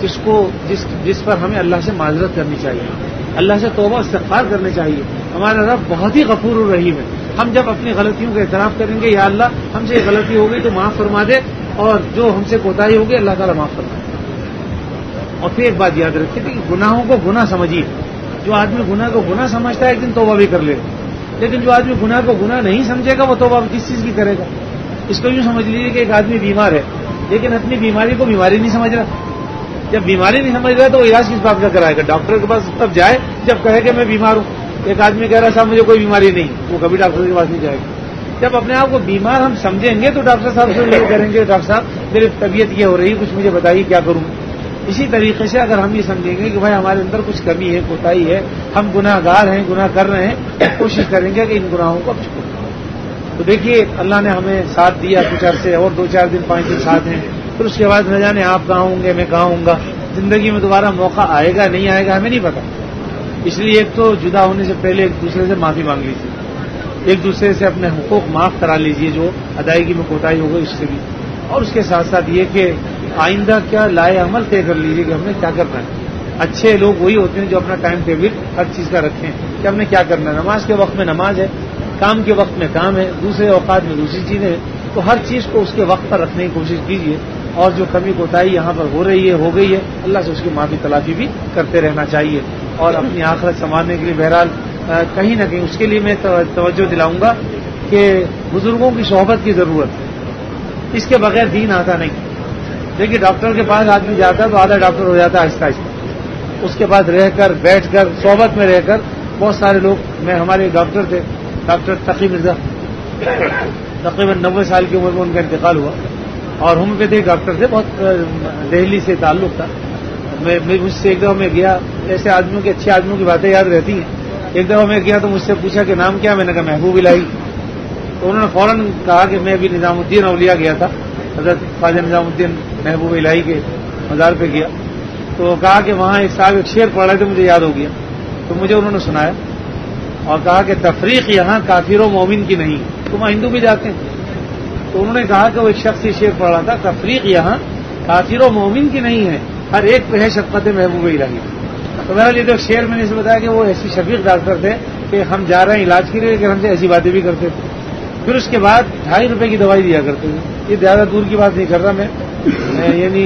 جس پر ہمیں اللہ سے معذرت کرنی چاہیے، اللہ سے توبہ استغفار کرنے چاہیے۔ ہمارا رب بہت ہی غفور الرحیم ہے، ہم جب اپنی غلطیوں کا اعتراف کریں گے یا اللہ ہم سے یہ غلطی ہو گئی تو معاف فرما دے، اور جو ہم سے کوتاہی ہوگی اللہ تعالیٰ معاف فرما دے۔ اور پھر ایک بات یاد رکھیے کہ گناہوں کو گناہ سمجھیے، جو آدمی گناہ کو گناہ سمجھتا ہے ایک دن توبہ بھی کر لے گا، لیکن جو آدمی گناہ کو گناہ نہیں سمجھے گا وہ توبہ کس چیز کی کرے گا؟ اس کو یوں سمجھ لیجیے کہ ایک آدمی بیمار ہے لیکن اپنی بیماری کو بیماری نہیں سمجھ رہا، جب بیماری نہیں سمجھ رہا تو وہ علاج کس بات کا کرائے گا؟ ڈاکٹر کے پاس تب جائے جب کہے کہ میں بیمار ہوں۔ ایک آدمی کہہ رہا صاحب مجھے کوئی بیماری نہیں، وہ کبھی ڈاکٹر کے پاس نہیں جائے گا۔ جب اپنے آپ کو بیمار ہم سمجھیں گے تو ڈاکٹر صاحب سے یہ کریں گے ڈاکٹر صاحب میری طبیعت یہ ہو رہی ہے، کچھ مجھے بتائیے کیا کروں۔ اسی طریقے سے اگر ہم یہ سمجھیں گے کہ بھائی ہمارے اندر کچھ کمی ہے، کوتاہی ہے، ہم گناہ گار ہیں، گناہ کر رہے ہیں، کوشش کریں گے کہ ان گناہوں کو اب چھوڑیں۔ تو دیکھیے اللہ نے ہمیں ساتھ دیا کچھ عرصے، اور 2-4 دن 5 دن ساتھ ہیں، پھر اس کے بعد نہ جانے آپ کہاں ہوں گے، میں کہاں ہوں گا، زندگی میں دوبارہ موقع آئے گا نہیں آئے گا ہمیں نہیں پتا۔ اس لیے ایک تو جدا ہونے سے پہلے ایک دوسرے سے معافی مانگ لیجیے، ایک دوسرے سے اپنے حقوق معاف کرا لیجیے جو ادائیگی میں کوتاہی ہو گئی اس سے بھی، اور اس کے ساتھ ساتھ یہ کہ آئندہ کیا لائے عمل طے کر لیجیے کہ ہم نے کیا کرنا ہے۔ اچھے لوگ وہی ہوتے ہیں جو اپنا ٹائم ٹیبل ہر چیز کا رکھیں کہ ہم نے کیا کرنا ہے۔ نماز کے وقت میں نماز ہے، کام کے وقت میں کام ہے، دوسرے اوقات میں دوسری چیزیں ہیں، تو ہر چیز کو اس کے وقت پر رکھنے کی کوشش کیجیے، اور جو کمی کوتاہی یہاں پر ہو رہی ہے ہو گئی ہے اللہ سے اس کی معافی تلافی بھی کرتے رہنا چاہیے، اور اپنی آخرت سنوارنے کے لیے بہرحال کہیں نہ کہیں اس کے لیے میں توجہ دلاؤں گا کہ بزرگوں کی صحبت کی ضرورت ہے، اس کے بغیر دین آتا نہیں۔ دیکھیے ڈاکٹر کے پاس آدمی جاتا ہے تو آدھا ڈاکٹر ہو جاتا ہے آہستہ آہستہ، اس کے بعد رہ کر بیٹھ کر صحبت میں رہ کر بہت سارے لوگ، میں ہمارے ڈاکٹر تھے ڈاکٹر تقی مرزا، تقریباً 90 سال کی عمر میں ان کا انتقال ہوا، اور ہومیوپیتھک ڈاکٹر تھے، بہت دہلی سے تعلق تھا۔ میں مجھ سے ایک دفعہ میں گیا، ایسے آدمیوں کے اچھے آدمیوں کی باتیں یاد رہتی ہیں، ایک دفعہ میں گیا تو مجھ سے پوچھا کہ نام کیا، میں نے کہا محبوب الہی، تو انہوں نے فوراً کہا کہ میں بھی نظام الدین اولیاء گیا تھا، حضرت خواجہ نظام الدین محبوب الہی کے مزار پہ گیا، تو کہا کہ وہاں ایک صاحب ایک شعر پڑھ رہے تھے مجھے یاد ہو گیا، تو مجھے انہوں نے سنایا اور کہا کہ تفریق یہاں کافر و مومن کی نہیں، تو وہاں ہندو بھی جاتے ہیں، تو انہوں نے کہا کہ وہ ایک شخص یہ شعر پڑھ رہا تھا، تفریق یہاں کافر و مومن کی نہیں ہے، ہر ایک پہ ہے شفقت محبوب الہی۔ تو میرا یہ تو شعر میں نے اسے بتایا کہ وہ ایسی شفیق ڈاکٹر تھے کہ ہم جا رہے ہیں علاج کے لیے کہ ہم سے ایسی باتیں بھی کرتے تھے، پھر اس کے بعد 2.5 روپے کی دوائی دیا کرتے تھے۔ یہ زیادہ دور کی بات نہیں کر رہا میں، یعنی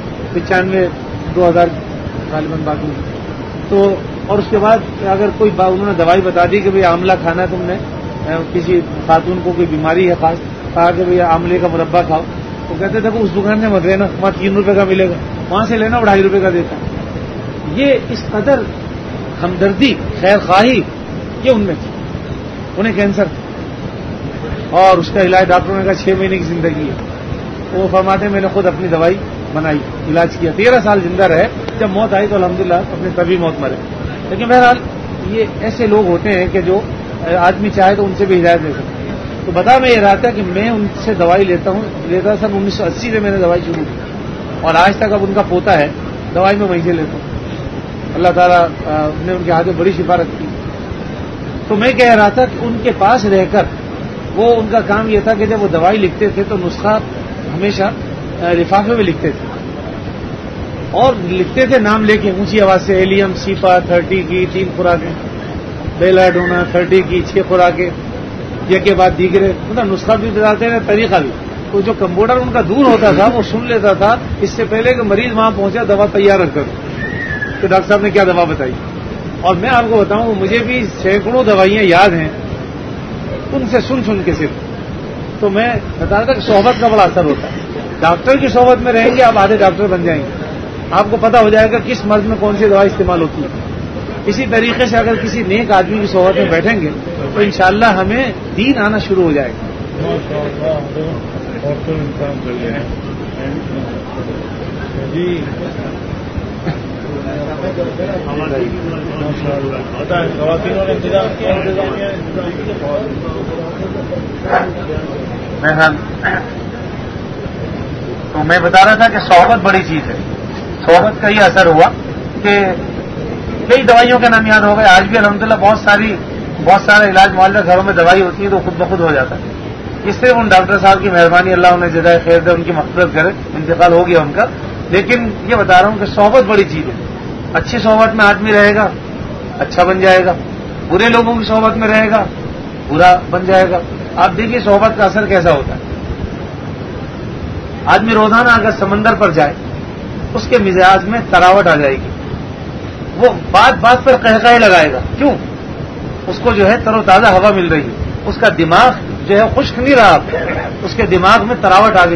95-2000 غالباً باقی، تو اور اس کے بعد اگر کوئی انہوں نے دوائی بتا دی کہ بھئی آملہ کھانا تم نے، کسی خاتون کو کوئی بیماری ہے خاص، کہا کہ بھیا آملے کا مربع کھاؤ، تو کہتے تھے کہ اس دکان سے مت لینا، وہاں 3 روپے کا ملے گا، وہاں سے لینا 2.5 روپے کا دیتا. یہ اس قدر ہمدردی، خیر خواہی یہ ان میں تھی. انہیں کینسر تھا اور اس کا علاج ڈاکٹروں نے کہا 6 مہینے کی زندگی ہے. وہ فرماتے میں نے خود اپنی دوائی بنائی، علاج کیا، 13 سال زندہ رہے. جب موت آئی تو الحمدللہ اپنے تبھی موت مرے. لیکن بہرحال یہ ایسے لوگ ہوتے ہیں کہ جو آدمی چاہے تو ان سے بھی ہدایت لے سکتے ہیں. تو بتا میں یہ رہا تھا کہ میں ان سے دوائی لیتا سن 1980 سے میں نے دوائی شروع کی اور آج تک اب ان کا پوتا ہے دوائی میں وہیں سے لیتا ہوں. اللہ تعالیٰ نے ان کے ہاتھ میں بڑی شفا رکھی. تو میں کہہ رہا تھا کہ ان کے پاس رہ کر وہ ان کا کام یہ تھا کہ جب وہ دوائی لکھتے تھے تو نسخہ ہمیشہ لفافے میں لکھتے تھے اور لکھتے تھے نام لے کے اونچی آواز سے، ایلیم سیپا 30 کی 3 خوراکیں، بیلاڈونا 30 کی 6 خوراکیں، یہ کے بعد دیگرے، مطلب نسخہ بھی بتاتے ہیں طریقہ بھی. تو جو کمپیوٹر ان کا دور ہوتا تھا وہ سن لیتا تھا اس سے پہلے کہ مریض وہاں پہنچا دوا تیار رکھ کر کہ ڈاکٹر صاحب نے کیا دوا بتائی. اور میں آپ کو بتاؤں مجھے بھی سینکڑوں دوائیاں یاد ہیں ان سے سن کے صرف. تو میں بتا رہا تھا کہ صحبت کا بڑا اثر ہوتا ہے. ڈاکٹر کی صحبت میں رہیں گے آپ آدھے ڈاکٹر بن جائیں گے، آپ کو پتا ہو جائے گا کس مرض میں کون سی دوائی استعمال ہوتی ہے. اسی طریقے سے اگر کسی نیک آدمی کی صحبت میں بیٹھیں گے تو انشاءاللہ ہمیں دین آنا شروع ہو جائے گا. تو میں بتا رہا تھا کہ صحبت بڑی چیز ہے. صحبت کا یہ اثر ہوا کہ کئی دوائیوں کے نام یاد ہو گئے. آج بھی الحمدللہ بہت سارے علاج معالجہ گھروں میں دوائی ہوتی ہے تو خود بخود ہو جاتا ہے. اس سے ان ڈاکٹر صاحب کی مہربانی، اللہ انہیں جزائے خیر دے، ان کی مغفرت کرے، انتقال ہو گیا ان کا. لیکن یہ بتا رہا ہوں کہ صحبت بڑی چیز ہے. اچھی صحبت میں آدمی رہے گا اچھا بن جائے گا، برے لوگوں کی صحبت میں رہے گا برا بن جائے گا. آپ دیکھیے صحبت کا اثر کیسا ہوتا ہے. آدمی روزانہ اگر سمندر پر جائے اس کے مزاج میں تراوٹ آ جائے گی، وہ بات پر قہقہے لگائے گا. کیوں؟ اس کو جو ہے تر و تازہ ہوا مل رہی ہے، اس کا دماغ جو ہے خشک نہیں رہا، اس کے دماغ میں تراوٹ آ گئی.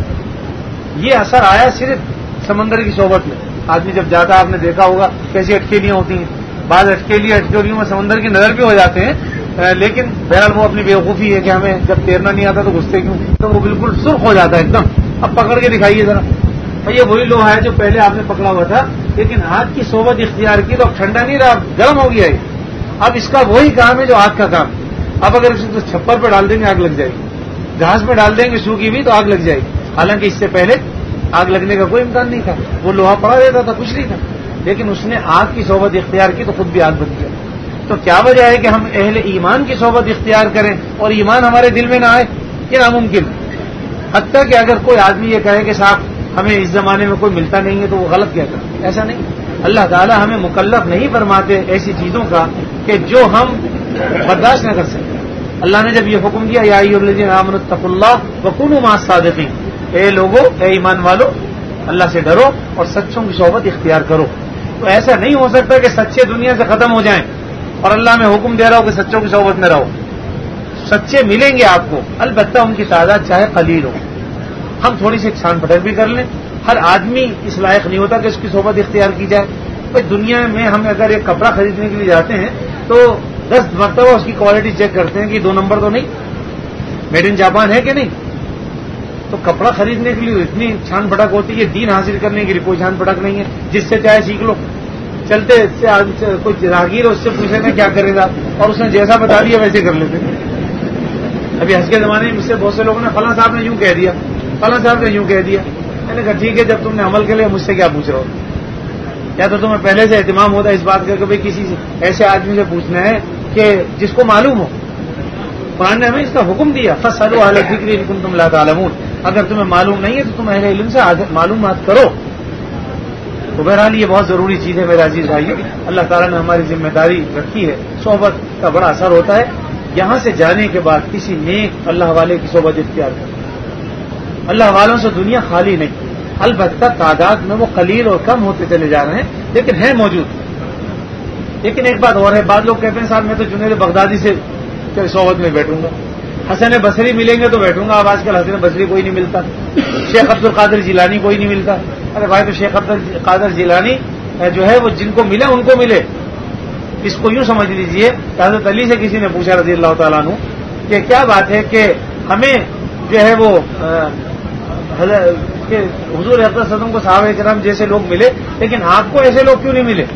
یہ اثر آیا صرف سمندر کی صحبت میں. آدمی جب جاتا ہے آپ نے دیکھا ہوگا کیسی اٹکیلیاں ہوتی ہیں، بعض اٹکیلیوں میں سمندر کی نظر بھی ہو جاتے ہیں، لیکن بہرحال وہ اپنی بیوقوفی ہے کہ ہمیں جب تیرنا نہیں آتا تو گھستے کیوں، تو وہ بالکل سرخ ہو جاتا ہے ایک دم. اب پکڑ کے دکھائیے ذرا. یہ وہی لوہا ہے جو پہلے آپ نے پکڑا ہوا تھا، لیکن آگ کی صحبت اختیار کی تو اب ٹھنڈا نہیں رہا، گرم ہو گیا ہے. اب اس کا وہی کام ہے جو آگ کا کام. اب اگر اسے تو چھپر پہ ڈال دیں گے آگ لگ جائے گی، گھاس میں ڈال دیں گے سوکھی بھی تو آگ لگ جائے گی. حالانکہ اس سے پہلے آگ لگنے کا کوئی امکان نہیں تھا، وہ لوہا پڑا رہتا تھا، کچھ نہیں تھا. لیکن اس نے آگ کی صحبت اختیار کی تو خود بھی آگ بن گیا. تو کیا وجہ ہے کہ ہم اہل ایمان کی صحبت اختیار کریں اور ایمان ہمارے دل میں نہ آئے؟ یہ ناممکن. حتیٰ کہ اگر کوئی آدمی یہ کہے کہ صاحب ہمیں اس زمانے میں کوئی ملتا نہیں ہے تو وہ غلط کہتا ہے. ایسا نہیں. اللہ تعالیٰ ہمیں مکلف نہیں فرماتے ایسی چیزوں کا کہ جو ہم برداشت نہ کر سکتے. اللہ نے جب یہ حکم دیا یا ایھا الذین آمنوا اتقوا اللہ وکونوا مع الصادقین، اے لوگو، اے ایمان والو، اللہ سے ڈرو اور سچوں کی صحبت اختیار کرو. تو ایسا نہیں ہو سکتا کہ سچے دنیا سے ختم ہو جائیں اور اللہ میں حکم دے رہا ہو کہ سچوں کی صحبت میں رہو. سچے ملیں گے آپ کو، البتہ ان کی تعداد چاہے قلیل ہو. ہم تھوڑی سی چھان پھٹک بھی کر لیں. ہر آدمی اس لائق نہیں ہوتا کہ اس کی صحبت اختیار کی جائے. بھائی دنیا میں ہم اگر ایک کپڑا خریدنے کے لیے جاتے ہیں تو 10 مرتبہ اس کی کوالٹی چیک کرتے ہیں کہ 2 نمبر تو نہیں، میڈ ان جاپان ہے کہ نہیں. تو کپڑا خریدنے کے لیے اتنی چھان پھٹک ہوتی ہے، دین حاصل کرنے کے لیے کوئی چھان پھٹک نہیں ہے. جس سے چاہے سیکھ لو. چلتے کوئی راہگیر اس سے پوچھے نا کیا کرے گا اور اس نے جیسا بتا دیا ویسے کر لیتے. ابھی حج کے زمانے میں مجھ سے بہت سے لوگوں نے فلاں صاحب نے یوں کہہ دیا، فلاں صاحب نے یوں کہہ دیا. میں نے کہا ٹھیک ہے، جب تم نے عمل کے لیے مجھ سے کیا پوچھ رہا ہو؟ یا تو تمہیں پہلے سے اہتمام ہوتا ہے اس بات کا کہ بھائی کسی ایسے آدمی سے پوچھنا ہے کہ جس کو معلوم ہو. قرآن نے ہمیں اس کا حکم دیا، فاسألوا اہل الذکر ان کنتم لا تعلمون. اگر تمہیں معلوم نہیں ہے تو تم اہل علم سے معلومات کرو. تو بہرحال یہ بہت ضروری چیز ہے میرے عزیز بھائیو. اللہ تعالیٰ نے ہماری ذمہ داری رکھی ہے. صحبت کا بڑا اثر ہوتا ہے. یہاں سے جانے کے بعد کسی نیک اللہ والے کی صحبت اختیار کرو. اللہ والوں سے دنیا خالی نہیں، البتہ تعداد میں وہ قلیل اور کم ہوتے چلے جا رہے ہیں لیکن ہیں موجود. لیکن ایک بات اور ہے، بعض لوگ کہتے ہیں صاحب میں تو جنید بغدادی سے کہ صحبت میں بیٹھوں گا. حسن بصری ملیں گے تو بیٹھوں گا. اب آج کل حسن بصری کوئی نہیں ملتا. شیخ عبد القادر جیلانی کوئی نہیں ملتا. ارے بھائی تو شیخ عبد القادر جیلانی جو ہے وہ جن کو ملے ان کو ملے. اس کو یوں سمجھ لیجئے کہ حضرت علی سے کسی نے پوچھا رضی اللہ تعالیٰ عنہ کہ کیا بات ہے کہ ہمیں جو ہے وہ کہ حضور اقدس صلی اللہ علیہ وسلم کو صحابہ کرام جیسے لوگ ملے لیکن آپ کو ایسے لوگ کیوں نہیں ملے؟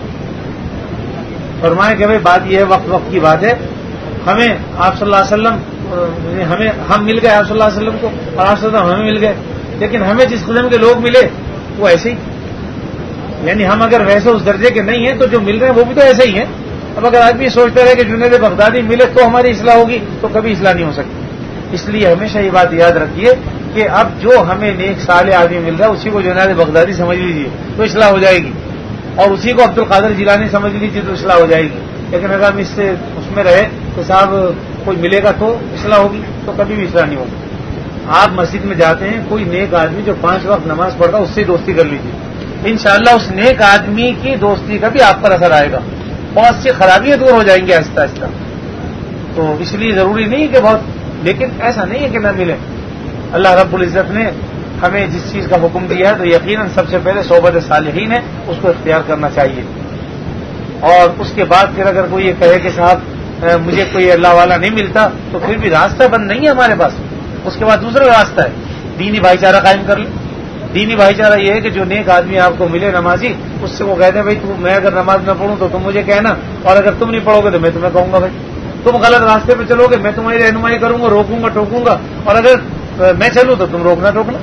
فرمایا کہ بھائی بات یہ ہے وقت کی بات ہے. ہمیں آپ صلی اللہ علیہ وسلم ہم مل گئے آپ صلی اللہ علیہ وسلم کو اور آپ صلی اللہ علیہ وسلم ہمیں مل گئے لیکن ہمیں جس قسم کے لوگ ملے وہ ایسے ہی. یعنی ہم اگر ویسے اس درجے کے نہیں ہیں تو جو مل رہے ہیں وہ بھی تو ایسے ہی ہیں. اب اگر آدمی سوچتا رہے کہ جنید بغدادی ملے تو ہماری اصلاح ہوگی تو کبھی اصلاح نہیں ہو سکتی. اس لیے ہمیشہ یہ بات یاد رکھیے کہ اب جو ہمیں نیک صالح آدمی مل رہا ہے اسی کو جنید بغدادی سمجھ لیجیے تو اصلاح ہو جائے گی اور اسی کو عبد القادر جیلانی سمجھ لیجیے تو اصلاح ہو جائے گی. لیکن اگر ہم اس میں رہے تو صاحب کوئی ملے گا تو اصلاح ہوگی تو کبھی بھی اصلاح نہیں ہوگی. آپ مسجد میں جاتے ہیں کوئی نیک آدمی جو 5 وقت نماز پڑھتا ہے اس سے دوستی کر لیجیے. انشاءاللہ اس نیک آدمی کی دوستی کا بھی آپ پر اثر آئے گا. بہت سی خرابیاں دور ہو جائیں گی آہستہ آہستہ. تو اس لیے ضروری نہیں کہ بہت لیکن ایسا نہیں ہے کہ نہ ملے. اللہ رب العزت نے ہمیں جس چیز کا حکم دیا ہے تو یقیناً سب سے پہلے صحبت صالحین ہے اس کو اختیار کرنا چاہیے. اور اس کے بعد پھر اگر کوئی یہ کہے کہ صاحب مجھے کوئی اللہ والا نہیں ملتا تو پھر بھی راستہ بند نہیں ہے ہمارے پاس. اس کے بعد دوسرا راستہ ہے دینی بھائی چارہ قائم کر لیں. دینی بھائی چارہ یہ ہے کہ جو نیک آدمی آپ کو ملے نمازی اس سے وہ کہتے ہیں بھائی میں اگر نماز نہ پڑھوں تو تم مجھے کہنا اور اگر تم نہیں پڑھو گے تو میں تمہیں کہوں گا بھائی تم غلط راستے پہ چلو گے میں تمہاری رہنمائی کروں گا روکوں گا ٹوکوں گا اور اگر میں چلوں تو تم روکنا ٹوکنا.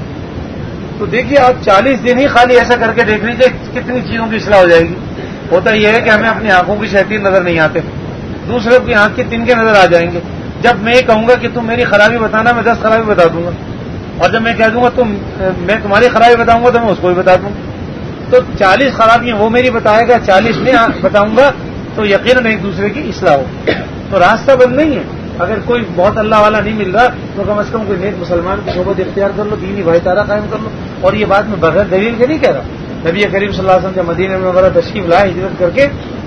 تو دیکھیے آپ 40 دن ہی خالی ایسا کر کے دیکھ لیجیے کتنی چیزوں کی اصلاح ہو جائے گی. ہوتا یہ ہے کہ ہمیں اپنی آنکھوں کی شیطین نظر نہیں آتے دوسرے کی آنکھ کے تنکے نظر آ جائیں گے. جب میں یہ کہوں گا کہ تم میری خرابی بتانا میں 10 خرابی بتا دوں گا اور جب میں کہہ دوں گا میں تمہاری خرابی بتاؤں گا تو میں اس کو بھی بتا دوں گا. تو 40 خرابیاں وہ میری بتائے گا 40 میں بتاؤں گا تو یقیناً ایک دوسرے کی اصلاح ہو. تو راستہ بند نہیں ہے. اگر کوئی بہت اللہ والا نہیں مل رہا تو کم از کم کوئی نیک مسلمان کی صحبت اختیار کر لو دینی بھائی چارہ قائم کر لو. اور یہ بات میں بغیر دلیل کے نہیں کہہ رہا. نبی کریم صلی اللہ علیہ وسلم کے مدینہ منورہ تشریف لائے ہجرت کر کے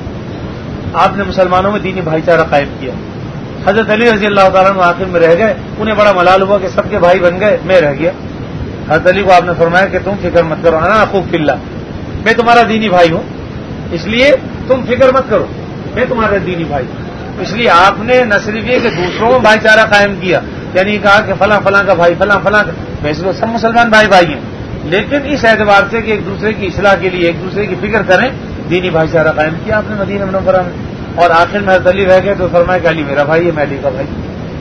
آپ نے مسلمانوں میں دینی بھائی چارہ قائم کیا. حضرت علی رضی اللہ تعالیٰ عنہ آخر میں رہ گئے. انہیں بڑا ملال ہوا کہ سب کے بھائی بن گئے میں رہ گیا. حضرت علی کو آپ نے فرمایا کہ تم فکر مت کرو انا اخوک فی اللہ میں تمہارا دینی بھائی ہوں اس لیے تم فکر مت کرو میں تمہارا دینی بھائی ہوں. اس لیے آپ نے نہ صرف یہ کہ دوسروں میں بھائی چارہ قائم کیا یعنی کہا کہ فلاں فلاں کا بھائی فلاں فلاں کا ویسے تو سب مسلمان بھائی ہیں لیکن اس اعتبار سے کہ ایک دوسرے کی اصلاح کے لیے ایک دوسرے کی فکر کریں دینی بھائی چارہ قائم کیا آپ نے مدینہ منورہ میں. اور آخر میں حضرت علی رہ گئے تو فرمایا کہ علی میرا بھائی ہے میں علی کا بھائی.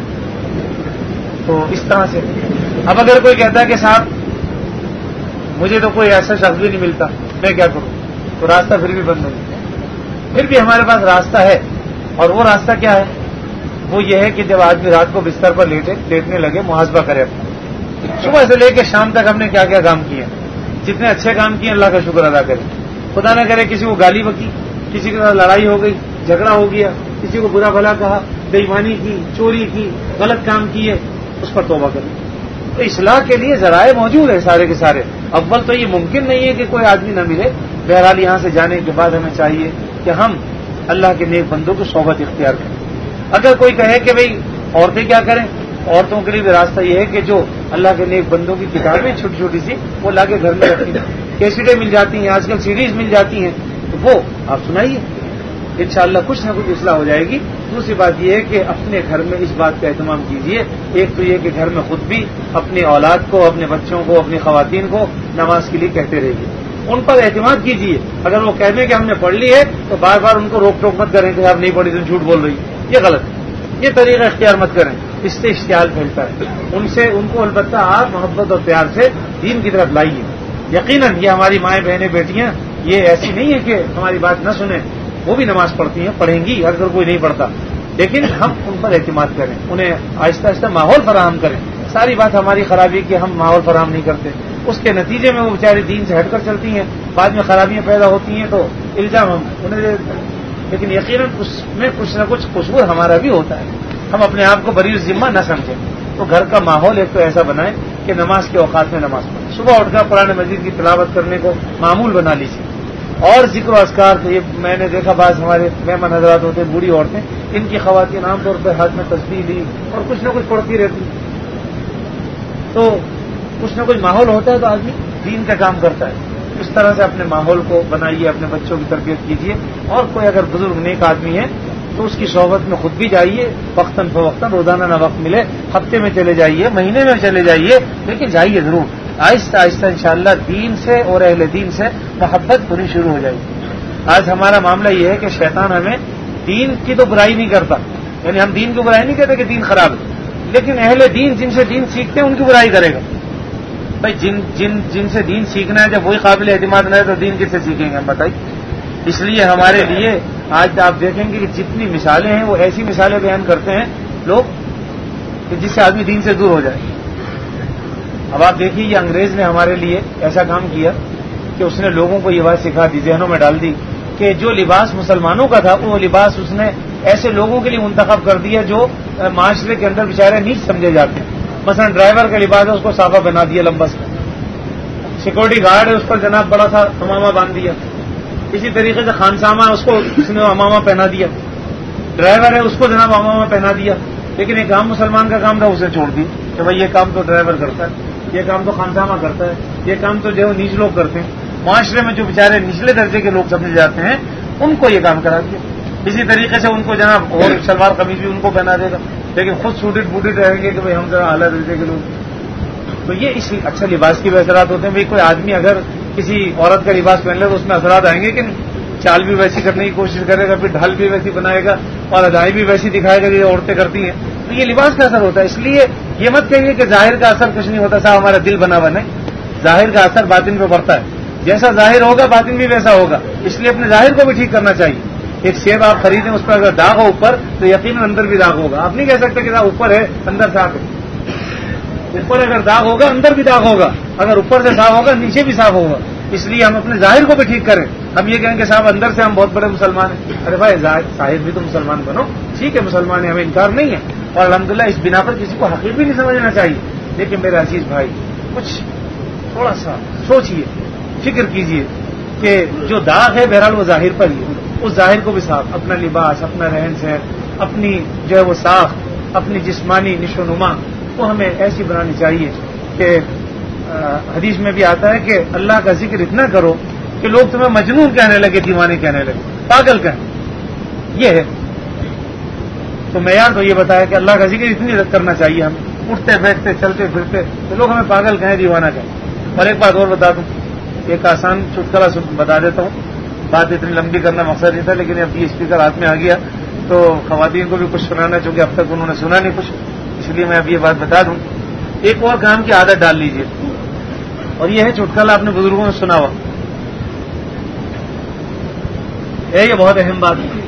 تو اس طرح سے اب اگر کوئی کہتا ہے کہ صاحب مجھے تو کوئی ایسا شخص بھی نہیں ملتا میں کیا کروں تو راستہ پھر بھی بند نہیں. پھر بھی ہمارے پاس راستہ ہے اور وہ راستہ کیا ہے وہ یہ ہے کہ جب آدمی رات کو بستر پر لیٹنے لگے محاسبہ کرے اپنا صبح سے لے کے شام تک ہم نے کیا کیا کام کیے جتنے اچھے کام کیے اللہ کا شکر ادا کرے. خدا نہ کرے کسی کو گالی بکی کسی کے ساتھ لڑائی ہو گئی جھگڑا ہو گیا کسی کو برا بھلا کہا بے ایمانی کی چوری کی غلط کام کیے اس پر توبہ کریں. تو اصلاح کے لیے ذرائع موجود ہیں سارے کے سارے. اول تو یہ ممکن نہیں ہے کہ کوئی آدمی نہ ملے. بہرحال یہاں سے جانے کے بعد ہمیں چاہیے کہ ہم اللہ کے نیک بندوں کو صحبت اختیار کریں. اگر کوئی کہے کہ بھئی عورتیں کیا کریں عورتوں کے لیے بھی راستہ یہ ہے کہ جو اللہ کے نیک بندوں کی کتابیں چھوٹی چھوٹی سی وہ لا کے گھر میں رکھتی ہیں. کیسٹیں مل جاتی ہیں آج کل سیڈیز مل جاتی ہیں تو وہ آپ سنائیے انشاءاللہ کچھ نہ کچھ اصلاح ہو جائے گی. دوسری بات یہ ہے کہ اپنے گھر میں اس بات کا اہتمام کیجیے. ایک تو یہ کہ گھر میں خود بھی اپنی اولاد کو اپنے بچوں کو اپنی خواتین کو نماز کے لیے کہتے رہیے ان پر اعتماد کیجیے. اگر وہ کہہ دیں کہ ہم نے پڑھ لی ہے تو بار بار ان کو روک ٹوک مت کریں کہ آپ نہیں پڑھی تو جھوٹ بول رہی یہ غلط ہے. یہ طریقہ اختیار مت کریں اس سے اشتعال پھیلتا ہے. ان کو البتہ آپ محبت اور پیار سے دین کی طرف لائیے. یقیناً یہ ہماری مائیں بہنیں بیٹیاں یہ ایسی نہیں ہے کہ ہماری بات نہ سنیں وہ بھی نماز پڑھتی ہیں پڑھیں گی اگر کوئی نہیں پڑھتا لیکن ہم ان پر اعتماد کریں انہیں آہستہ آہستہ ماحول فراہم کریں. ساری بات ہماری خرابی کی ہم ماحول فراہم نہیں کرتے اس کے نتیجے میں وہ بیچاری دین سے ہٹ کر چلتی ہیں بعد میں خرابیاں پیدا ہوتی ہیں تو الزام ہم انہیں دے دیتے ہیں. لیکن یقیناً اس میں کچھ نہ کچھ قصور ہمارا بھی ہوتا ہے. ہم اپنے آپ کو بری ذمہ نہ سمجھیں. تو گھر کا ماحول ایک تو ایسا بنائیں کہ نماز کے اوقات میں نماز پڑھیں. صبح اٹھ کر قرآن مجید کی تلاوت کرنے کو معمول بنا لیجیے. اور ذکر و اذکار تو یہ میں نے دیکھا بعض ہمارے مہمان حضرات ہوتے ہیں بوڑھی عورتیں ان کی خواتین عام طور پہ ہاتھ میں تسبیح لی اور کچھ نہ کچھ پڑھتی رہتی. تو کچھ نہ کچھ ماحول ہوتا ہے تو آدمی دین کا کام کرتا ہے. اس طرح سے اپنے ماحول کو بنائیے, اپنے بچوں کی تربیت کیجیے. اور کوئی اگر بزرگ نیک آدمی ہے تو اس کی صحبت میں خود بھی جائیے, وقتاً فوقتاً, روزانہ نہ وقت ملے, ہفتے میں چلے جائیے, مہینے میں چلے جائیے, لیکن جائیے ضرور. آہستہ آہستہ انشاءاللہ دین سے اور اہل دین سے محبت ہونی شروع ہو جائے گی. آج ہمارا معاملہ یہ ہے کہ شیطان ہمیں دین کی تو برائی نہیں کرتا, یعنی ہم دین کی برائی نہیں کہتے کہ دین خراب ہے, لیکن اہل دین جن سے دین سیکھتے ہیں ان کی برائی کرے گا. بھائی جن سے دین سیکھنا ہے, جب وہی قابل اعتماد نہ ہے تو دین کس سے سیکھیں گے ہم, بتائیے. اس لیے ہمارے لیے آج آپ دیکھیں گے کہ جتنی مثالیں ہیں وہ ایسی مثالیں بیان کرتے ہیں لوگ کہ جس سے آدمی دین سے دور ہو جائے. اب آپ دیکھیے یہ انگریز نے ہمارے لیے ایسا کام کیا کہ اس نے لوگوں کو یہ بات سکھا دی, ذہنوں میں ڈال دی کہ جو لباس مسلمانوں کا تھا وہ لباس اس نے ایسے لوگوں کے لیے منتخب کر دیا جو معاشرے کے اندر بیچارے نیچ سمجھے جاتے ہیں. مثلا ڈرائیور کا لباس ہے اس کو صافہ بنا دیا لمبا سا, سیکورٹی گارڈ ہے اس پر جناب بڑا سا امامہ باندھ دیا, اسی طریقے سے خانسامہ ہے اس کو اس نے امامہ پہنا دیا, ڈرائیور ہے اس کو جناب امامہ پہنا دیا. لیکن یہ کام مسلمان کا کام تھا اسے چھوڑ دی کہ بھائی یہ کام تو ڈرائیور کرتا ہے, یہ کام تو خانسامہ کرتا ہے, یہ کام تو جو نیچ لوگ کرتے ہیں. معاشرے میں جو بیچارے نچلے درجے کے لوگ سمجھے جاتے ہیں ان کو یہ کام کرا دیا. اسی طریقے سے ان کو جناب اور شلوار قمیض بھی ان کو پہنا دے گا, لیکن خود سوٹڈ بوٹڈ رہیں گے کہ بھائی ہم ذرا اعلیٰ درجے کے لوگ. تو یہ اس اچھا لباس کے بھی اثرات ہوتے ہیں. بھائی کوئی آدمی اگر کسی عورت کا لباس پہن لے تو اس میں اثرات آئیں گے کہ نہیں, چال بھی ویسی کرنے کی کوشش کرے گا, پھر ڈھال بھی ویسی بنائے گا اور ادائی بھی ویسی دکھائے گا جو عورتیں کرتی ہیں. تو یہ لباس کا اثر ہوتا ہے. اس لیے یہ مت کہیے کہ ظاہر کا اثر کچھ نہیں ہوتا, صاحب ہمارا دل بنا ہوا نہیں. ظاہر کا اثر باطن پہ پڑتا ہے, جیسا ظاہر ہوگا باطن بھی ویسا ہوگا. اس لیے اپنے ظاہر کو بھی ٹھیک کرنا چاہیے. ایک سیب آپ خریدیں اس پر اگر داغ ہو اوپر تو یقیناً اندر بھی داغ ہوگا. آپ نہیں کہہ سکتے کہ اوپر ہے اندر صاف ہے. اوپر اگر داغ ہوگا اندر بھی داغ ہوگا, اگر اوپر سے صاف ہوگا نیچے بھی صاف ہوگا. اس لیے ہم اپنے ظاہر کو بھی ٹھیک کریں. ہم یہ کہیں کہ صاحب اندر سے ہم بہت بڑے مسلمان ہیں. ارے بھائی ظاہر بھی تو مسلمان بنو, ٹھیک ہے مسلمان ہیں, ہمیں انکار نہیں ہے, اور الحمدللہ اس بنا پر کسی کو حقیر بھی نہیں سمجھنا چاہیے. لیکن میرے عزیز بھائی کچھ تھوڑا سا سوچئے, فکر کیجئے کہ جو داغ ہے بہرحال وہ ظاہر پر ہی ہے. اس ظاہر کو بھی صاف, اپنا لباس, اپنا رہن سہن, اپنی جو ہے وہ ساخت, اپنی جسمانی نشو نما وہ ہمیں ایسی بنانی چاہیے کہ حدیث میں بھی آتا ہے کہ اللہ کا ذکر اتنا کرو کہ لوگ تمہیں مجنون کہنے لگے, دیوانے کہنے لگے, پاگل کہیں. یہ ہے تو معیار تو یہ بتایا کہ اللہ کا ذکر اتنی کرنا چاہیے. ہم اٹھتے بیٹھتے چلتے پھرتے تو لوگ ہمیں پاگل کہیں, دیوانہ کہیں. اور ایک بات اور بتا دوں, ایک آسان چٹکلا بتا دیتا ہوں. بات اتنی لمبی کرنا مقصد نہیں تھا, لیکن اب یہ اسپیکر ہاتھ میں آ گیا تو خواتین کو بھی کچھ سنانا, چونکہ اب تک انہوں نے سنا نہیں کچھ, اس لیے میں اب یہ بات بتا دوں. ایک اور کام کی عادت ڈال لیجئے, اور یہ ہے چٹکلا آپ نے بزرگوں نے سنا ہوا ہے. یہ بہت اہم بات ہے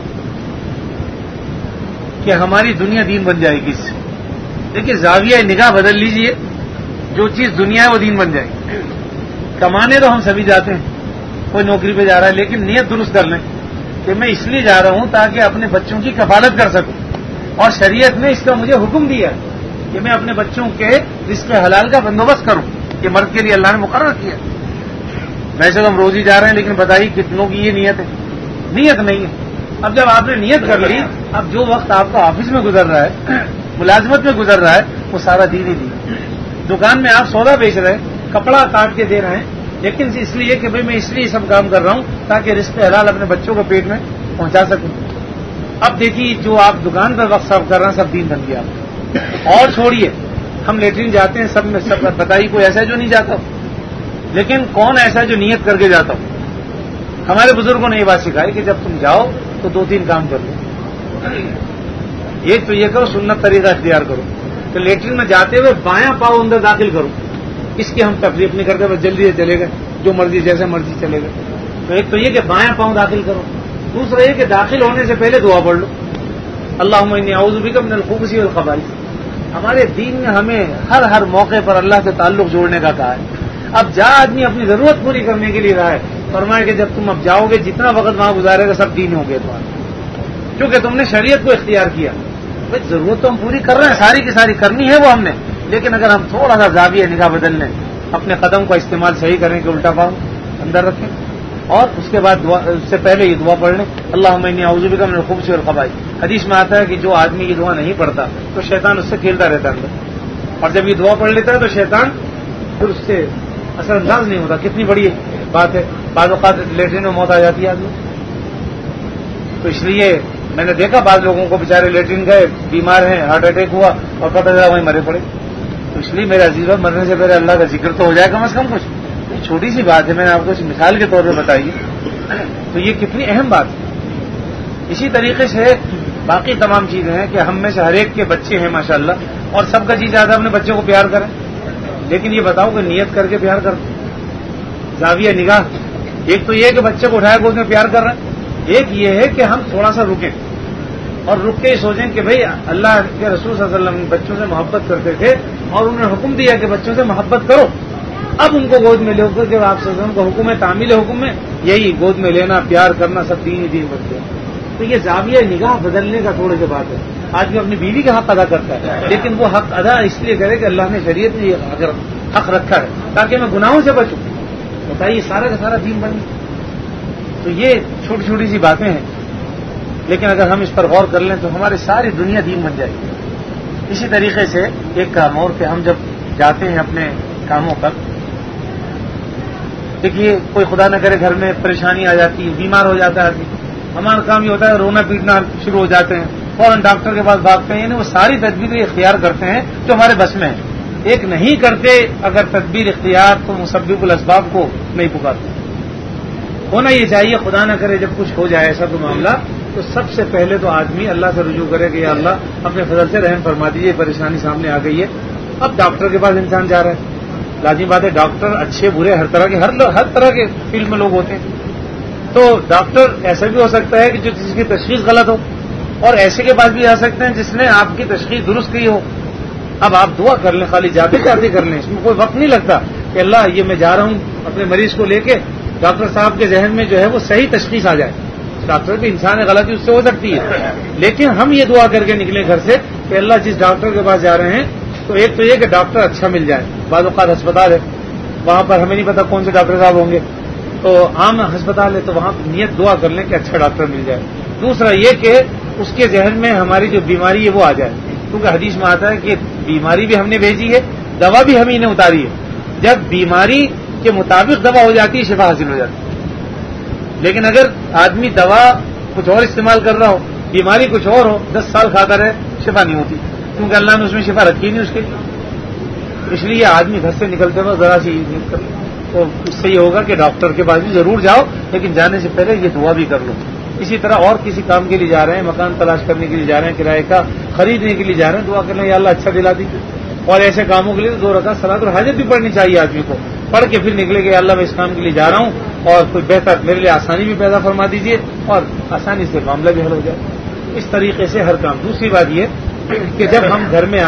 کہ ہماری دنیا دین بن جائے گی اس سے. دیکھیے زاویہ نگاہ بدل لیجئے, جو چیز دنیا ہے وہ دین بن جائے گی. کمانے تو ہم سبھی جاتے ہیں, کوئی نوکری پہ جا رہا ہے, لیکن نیت درست کر لیں کہ میں اس لیے جا رہا ہوں تاکہ اپنے بچوں کی کفالت کر سکوں, اور شریعت نے اس کا مجھے حکم دیا کہ میں اپنے بچوں کے رزق حلال کا بندوبست کروں. یہ مرد کے لیے اللہ نے مقرر کیا. ویسے تو ہم روز ہی جا رہے ہیں, لیکن بتائیے کتنوں کی یہ نیت ہے؟ نیت نہیں ہے. اب جب آپ نے نیت کر لی, اب جو وقت آپ کا آفس میں گزر رہا ہے, ملازمت میں گزر رہا ہے, وہ سارا دین ہی دین. دکان میں آپ سودا بیچ رہے ہیں, کپڑا کاٹ کے دے رہے ہیں, لیکن اس لیے کہ بھئی میں اس لیے سب کام کر رہا ہوں تاکہ رزق حلال اپنے بچوں کو پیٹ میں پہنچا سکوں. اب دیکھیے جو آپ دکان پہ وقت صرف کر رہے ہیں سب دین بن گیا. اور چھوڑیے, ہم لیٹرین جاتے ہیں, سب میں سب بتائیے کوئی ایسا ہے جو نہیں جاتا ہو, لیکن کون ایسا ہے جو نیت کر کے جاتا ہو؟ ہمارے بزرگوں نے یہ بات سکھائی کہ جب تم جاؤ تو 2-3 کام کر لو. ایک تو یہ کرو, سنت طریقہ اختیار کرو کہ لیٹرین میں جاتے ہوئے بایاں پاؤں اندر داخل کرو. اس کی ہم تکلیف نہیں کرتے, بس جلدی سے چلے گئے, جو مرضی جیسے مرضی چلے گئے. تو ایک تو یہ کہ بایاں پاؤں داخل کرو. دوسرا یہ کہ داخل ہونے سے پہلے دعا پڑھ لو, اللہم انی اعوذ بک من الخبث والخبائث. ہمارے دین نے ہمیں ہر موقع پر اللہ سے تعلق جوڑنے کا کہا ہے. اب جا آدمی اپنی ضرورت پوری کرنے کے لیے رہا ہے, فرمایا کہ جب تم اب جاؤ گے جتنا وقت وہاں گزارے گا سب دین ہو گئے تمہارے, کیونکہ تم نے شریعت کو اختیار کیا. بھائی ضرورت تو ہم پوری کر رہے ہیں, ساری کی ساری کرنی ہے وہ ہم نے, لیکن اگر ہم تھوڑا سا زاویہ نگاہ بدل لیں, اپنے قدم کا استعمال صحیح کریں کہ الٹا پاؤں اندر رکھیں, اور اس کے بعد اس سے پہلے یہ دعا پڑھ لیں اللہم انی اعوذ بک من الخبث والخبائث۔ حدیث میں آتا ہے کہ جو آدمی یہ دعا نہیں پڑھتا تو شیطان اس سے کھیلتا رہتا ہے، اور جب یہ دعا پڑھ لیتا ہے تو شیطان پھر اس سے اثر انداز نہیں ہوتا۔ کتنی بڑی بات ہے، بعض اوقات لیٹرین میں موت آ جاتی ہے آدمی، تو اس لیے میں نے دیکھا بعض لوگوں کو بیچارے لیٹرین گئے، بیمار ہیں، ہارٹ اٹیک ہوا اور پتہ چلا وہیں مرے پڑے۔ تو اس لیے میرے عزیز بھائی مرنے سے پہلے اللہ کا ذکر تو ہو جائے کم از کم کچھ۔ یہ چھوٹی سی بات ہے، میں نے آپ کو اس مثال کے طور پہ بتائی، تو یہ کتنی اہم بات ہے۔ اسی طریقے سے باقی تمام چیزیں ہیں کہ ہم میں سے ہر ایک کے بچے ہیں ماشاءاللہ، اور سب کا جی چاہتا ہے اپنے بچوں کو پیار کریں، لیکن یہ بتاؤ کہ نیت کر کے پیار کرتے، زاویہ نگاہ ایک تو یہ کہ بچے کو اٹھایا گود میں پیار کر رہے ہیں، ایک یہ ہے کہ ہم تھوڑا سا رکیں اور رک کے سوچیں کہ بھئی اللہ کے رسول صلی اللہ علیہ وسلم بچوں سے محبت کرتے تھے اور انہوں نے حکم دیا کہ بچوں سے محبت کرو، اب ان کو گود میں لے کر کہ آپ صلی اللہ علیہ وسلم کو حکم ہے، تعمیل حکم ہے یہی گود میں لینا، پیار کرنا، سب دین ہی دین بچے۔ تو یہ زاویہ نگاہ بدلنے کا تھوڑی سی بات ہے۔ آدمی اپنی بیوی کا حق ادا کرتا ہے، لیکن وہ حق ادا اس لیے کرے کہ اللہ نے شریعت میں یہ حق رکھا ہے تاکہ میں گناہوں سے بچوں۔ بتائیے سارا کا سارا دین بن گیا۔ تو یہ چھوٹی چھوٹی سی باتیں ہیں، لیکن اگر ہم اس پر غور کر لیں تو ہماری ساری دنیا دین بن جائے گی۔ اسی طریقے سے ایک کام اور کہ ہم جب جاتے ہیں اپنے کاموں پر، دیکھیے کوئی خدا نہ کرے گھر میں پریشانی آ جاتی ہے، بیمار ہو جاتا ہے آدمی، ہمارا کام یہ ہوتا ہے رونا پیٹنا شروع ہو جاتے ہیں، فوراً ڈاکٹر کے پاس بھاگتے ہیں، یعنی وہ ساری تدبیریں اختیار کرتے ہیں جو ہمارے بس میں ہیں۔ ایک نہیں کرتے اگر تدبیر اختیار تو مسبب الاسباب کو نہیں پکارتے۔ ہونا یہ چاہیے خدا نہ کرے جب کچھ ہو جائے ایسا تو معاملہ، تو سب سے پہلے تو آدمی اللہ سے رجوع کرے کہ یا اللہ اپنے فضل سے رحم فرما دیجیے، پریشانی سامنے آ گئی ہے۔ اب ڈاکٹر کے پاس انسان جا رہا ہے، لازمی بات ہے ڈاکٹر اچھے برے ہر طرح کے فیلڈ میں لوگ ہوتے ہیں، تو ڈاکٹر ایسا بھی ہو سکتا ہے کہ جو جس کی تشخیص غلط ہو، اور ایسے کے پاس بھی آ سکتے ہیں جس نے آپ کی تشخیص درست کی ہو۔ اب آپ دعا کر لیں، خالی جاتے جاتے کر لیں، اس میں کوئی وقت نہیں لگتا کہ اللہ یہ میں جا رہا ہوں اپنے مریض کو لے کے، ڈاکٹر صاحب کے ذہن میں جو ہے وہ صحیح تشخیص آ جائے۔ ڈاکٹر بھی انسان ہے، غلطی اس سے ہو سکتی ہے، لیکن ہم یہ دعا کر کے نکلیں گھر سے کہ اللہ جس ڈاکٹر کے پاس جا رہے ہیں تو ایک تو یہ کہ ڈاکٹر اچھا مل جائے۔ بعض اوقات ہسپتال ہے، وہاں پر ہمیں نہیں پتا کون سے ڈاکٹر صاحب ہوں گے، تو عام ہسپتال ہے تو وہاں نیت دعا کر لیں کہ اچھا ڈاکٹر مل جائے۔ دوسرا یہ کہ اس کے ذہن میں ہماری جو بیماری ہے وہ آ جائے، کیونکہ حدیث میں آتا ہے کہ بیماری بھی ہم نے بھیجی ہے، دوا بھی ہم ہی نے اتاری ہے۔ جب بیماری کے مطابق دوا ہو جاتی ہے شفا حاصل ہو جاتی ہے، لیکن اگر آدمی دوا کچھ اور استعمال کر رہا ہو، بیماری کچھ اور ہو، 10 سال کھاتا رہے، شفا نہیں ہوتی، کیونکہ اللہ نے اس میں شفا رکھی نہیں اس کے لیے۔ اس لیے آدمی گھر سے نکلتے وقت ذرا سی نیت کر لے تو اس سے یہ ہوگا کہ ڈاکٹر کے پاس بھی ضرور جاؤ، لیکن جانے سے پہلے یہ دعا بھی کر لو۔ اسی طرح اور کسی کام کے لیے جا رہے ہیں، مکان تلاش کرنے کے لیے جا رہے ہیں، کرائے کا خریدنے کے لیے جا رہے ہیں، دعا کر لیں یا اللہ اچھا دلا دیجیے۔ اور ایسے کاموں کے لیے تو 2 رکعت صلاۃ الحاجت بھی پڑھنی چاہیے آدمی کو، پڑھ کے پھر نکلے کہ اللہ میں اس کام کے لیے جا رہا ہوں اور کوئی بہتر میرے لیے آسانی بھی پیدا فرما دیجیے اور آسانی سے معاملہ بھی حل ہو جائے۔ اس طریقے سے ہر کام۔ دوسری بات یہ کہ جب ہم گھر میں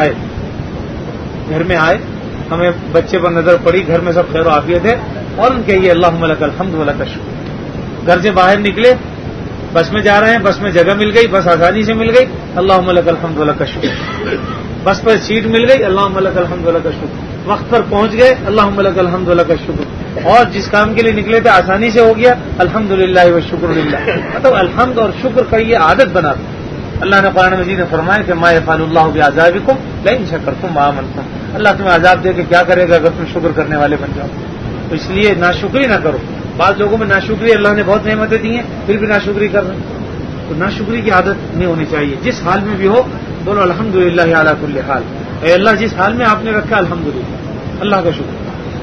آئے ہمیں بچے پر نظر پڑی، گھر میں سب خیر و عافیت ہے، اور ان کہیے اللہم لک الحمد و لک الشکر۔ گھر سے باہر نکلے، بس میں جا رہے ہیں، بس میں جگہ مل گئی، بس آسانی سے مل گئی، اللہم لک الحمد و لک الشکر۔ بس پر سیٹ مل گئی، اللہم لک الحمد و لک الشکر۔ وقت پر پہنچ گئے، اللہم لک الحمد و لک الشکر۔ اور جس کام کے لیے نکلے تھے آسانی سے ہو گیا، الحمدللہ والشکر للہ۔ مطلب الحمد اور شکر کا یہ عادت بنا دو۔ اللہ نے قرآن مجید میں فرمایا کہ ما یفعل اللہ بعذابکم لئن شکرتم وآمنتم، اللہ تمہیں عذاب دے کے کیا کرے گا اگر تم شکر کرنے والے بن جاؤ۔ تو اس لیے ناشکری نہ کرو۔ بعض لوگوں میں ناشکری، اللہ نے بہت نعمتیں دی ہیں پھر بھی ناشکری کر رہے ہیں، تو ناشکری کی عادت نہیں ہونی چاہیے۔ جس حال میں بھی ہو بولو الحمدللہ علی کل حال، اے اللہ جس حال میں آپ نے رکھا الحمدللہ، اللہ کا شکر۔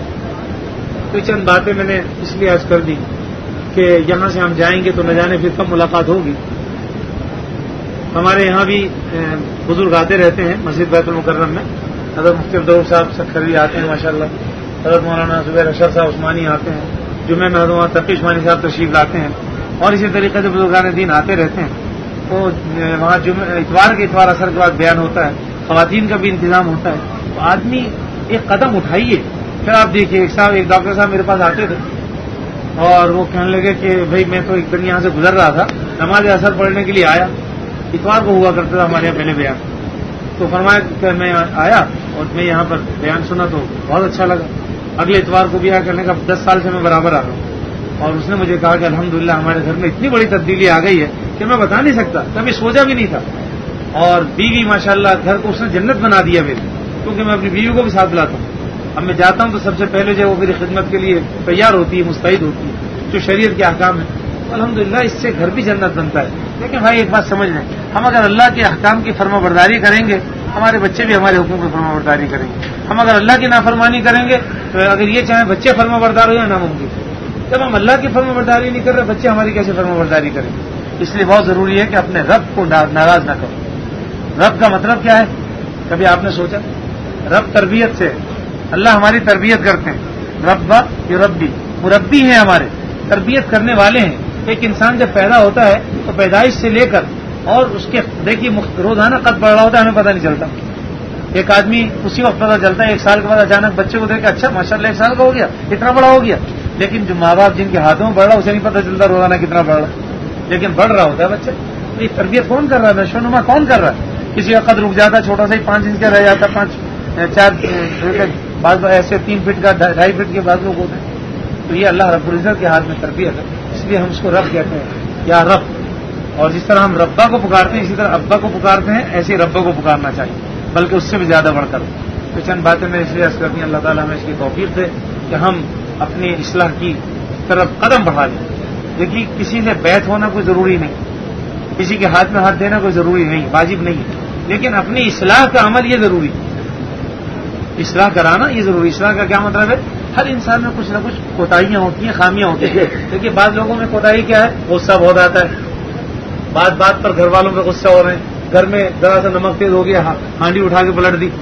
تو چند باتیں میں نے اس لیے عرض کر دی کہ یہاں سے ہم جائیں گے تو نہ جانے پھر کب ملاقات ہوگی۔ ہمارے یہاں بھی بزرگ آتے رہتے ہیں مسجد بیت المکرم میں، حضرت مفتی عبدالرؤف صاحب سکھروی آتے ہیں ماشاءاللہ، حضرت مولانا زبیر اشرف صاحب عثمانی آتے ہیں، جمعہ میں حضرت تقی عثمانی صاحب تشریف لاتے ہیں، اور اسی طریقے سے بزرگان دین آتے رہتے ہیں۔ تو وہاں اتوار کے اتوار اثر کے بعد بیان ہوتا ہے، خواتین کا بھی انتظام ہوتا ہے، تو آدمی ایک قدم اٹھائیے۔ پھر آپ دیکھیے ایک ڈاکٹر صاحب میرے پاس آتے تھے اور وہ کہنے لگے کہ بھائی میں تو ایک دن یہاں سے گزر رہا تھا، نماز اثر پڑھنے کے لیے آیا، اتوار کو ہوا کرتا تھا ہمارے یہاں پہلے بیان، تو فرمایا کہ میں آیا اور میں یہاں پر بیان سنا تو بہت اچھا لگا، اگلے اتوار کو بھی آیا، کرنے کا 10 سال سے میں برابر آ رہا ہوں۔ اور اس نے مجھے کہا کہ الحمدللہ ہمارے گھر میں اتنی بڑی تبدیلی آ گئی ہے کہ میں بتا نہیں سکتا، کبھی سوچا بھی نہیں تھا. اور بیوی ماشاءاللہ گھر کو اس نے جنت بنا دیا میری، کیونکہ میں اپنی بیوی کو بھی ساتھ لاتا ہوں. اب میں جاتا ہوں تو سب سے پہلے جو وہ میری خدمت کے لیے تیار ہوتی ہے، مستعد ہوتی ہے، جو شریعت کے احکام ہیں. الحمدللہ اس سے گھر بھی جنت بنتا ہے. لیکن بھائی ایک بات سمجھ لیں، ہم اگر اللہ کے احکام کی فرما برداری کریں گے، ہمارے بچے بھی ہمارے حکم کی فرما برداری کریں گے. ہم اگر اللہ کی نافرمانی کریں گے تو اگر یہ چاہیں بچے فرما بردار ہو جائیں ناممکن. جب ہم اللہ کی فرما برداری نہیں کر رہے، بچے ہماری کیسے فرما برداری کریں گے؟ اس لیے بہت ضروری ہے کہ اپنے رب کو ناراض نہ کرو. رب کا مطلب کیا ہے؟ کبھی آپ نے سوچا؟ رب تربیت سے، اللہ ہماری تربیت کرتے ہیں. ربا یہ ربی، مربی ہیں ہمارے، تربیت کرنے والے ہیں. ایک انسان جب پیدا ہوتا ہے تو پیدائش سے لے کر اور اس کے دیکھیے روزانہ قد بڑھ رہا ہوتا ہے، ہمیں پتہ نہیں چلتا. ایک آدمی اسی وقت پتہ چلتا ہے 1 سال کے بعد اچانک بچے کو دیکھ کے اچھا ماشاءاللہ 1 سال کا ہو گیا، اتنا بڑا ہو گیا. لیکن جو ماں باپ جن کے ہاتھوں میں بڑھ رہا اسے نہیں پتہ چلتا روزانہ کتنا بڑھ رہا، لیکن بڑھ رہا ہوتا ہے بچہ. یہ تربیت کون کر رہا ہے؟ نشو نما کون کر رہا ہے؟ کسی کا قد رک جاتا ہے، چھوٹا سا ہی 5 انچ کا رہ جاتا ہے، 4 بعض ایسے 3 فٹ کا 2.5 فٹ کے بعض لوگ ہوتے ہیں. تو یہ اللہ رب العزت کے ہاتھ میں تربیت ہے، اس لیے ہم اس کو رب کہتے ہیں یا رب. اور جس طرح ہم ربا کو پکارتے ہیں اسی طرح ابا کو پکارتے ہیں، ایسے ہی ربا کو پکارنا چاہیے، بلکہ اس سے بھی زیادہ بڑھ کر. تو چند باتیں میں اس لیے عرض کرتی ہیں، اللہ تعالیٰ ہمیں اس کی توفیق دے کہ ہم اپنی اصلاح کی طرف قدم بڑھا لیں. دیکھیے کسی سے بیعت ہونا کوئی ضروری نہیں، کسی کے ہاتھ میں ہاتھ دینا کوئی ضروری نہیں، واجب نہیں ہے، لیکن اپنی اصلاح کا عمل یہ ضروری ہے. اصلاح کرانا یہ ضروری. اصلاح کا کیا مطلب ہے؟ ہر انسان میں کچھ نہ کچھ کوتاہیاں ہوتی ہیں، خامیاں ہوتی ہیں. دیکھیے بعض لوگوں میں کوتاہی کیا ہے؟ غصہ بہت آتا ہے، بات بات پر گھر والوں پہ غصہ ہو رہے ہیں. گھر میں ذرا سا نمک تیز ہو گیا، ہانڈی اٹھا کے پلٹ دی.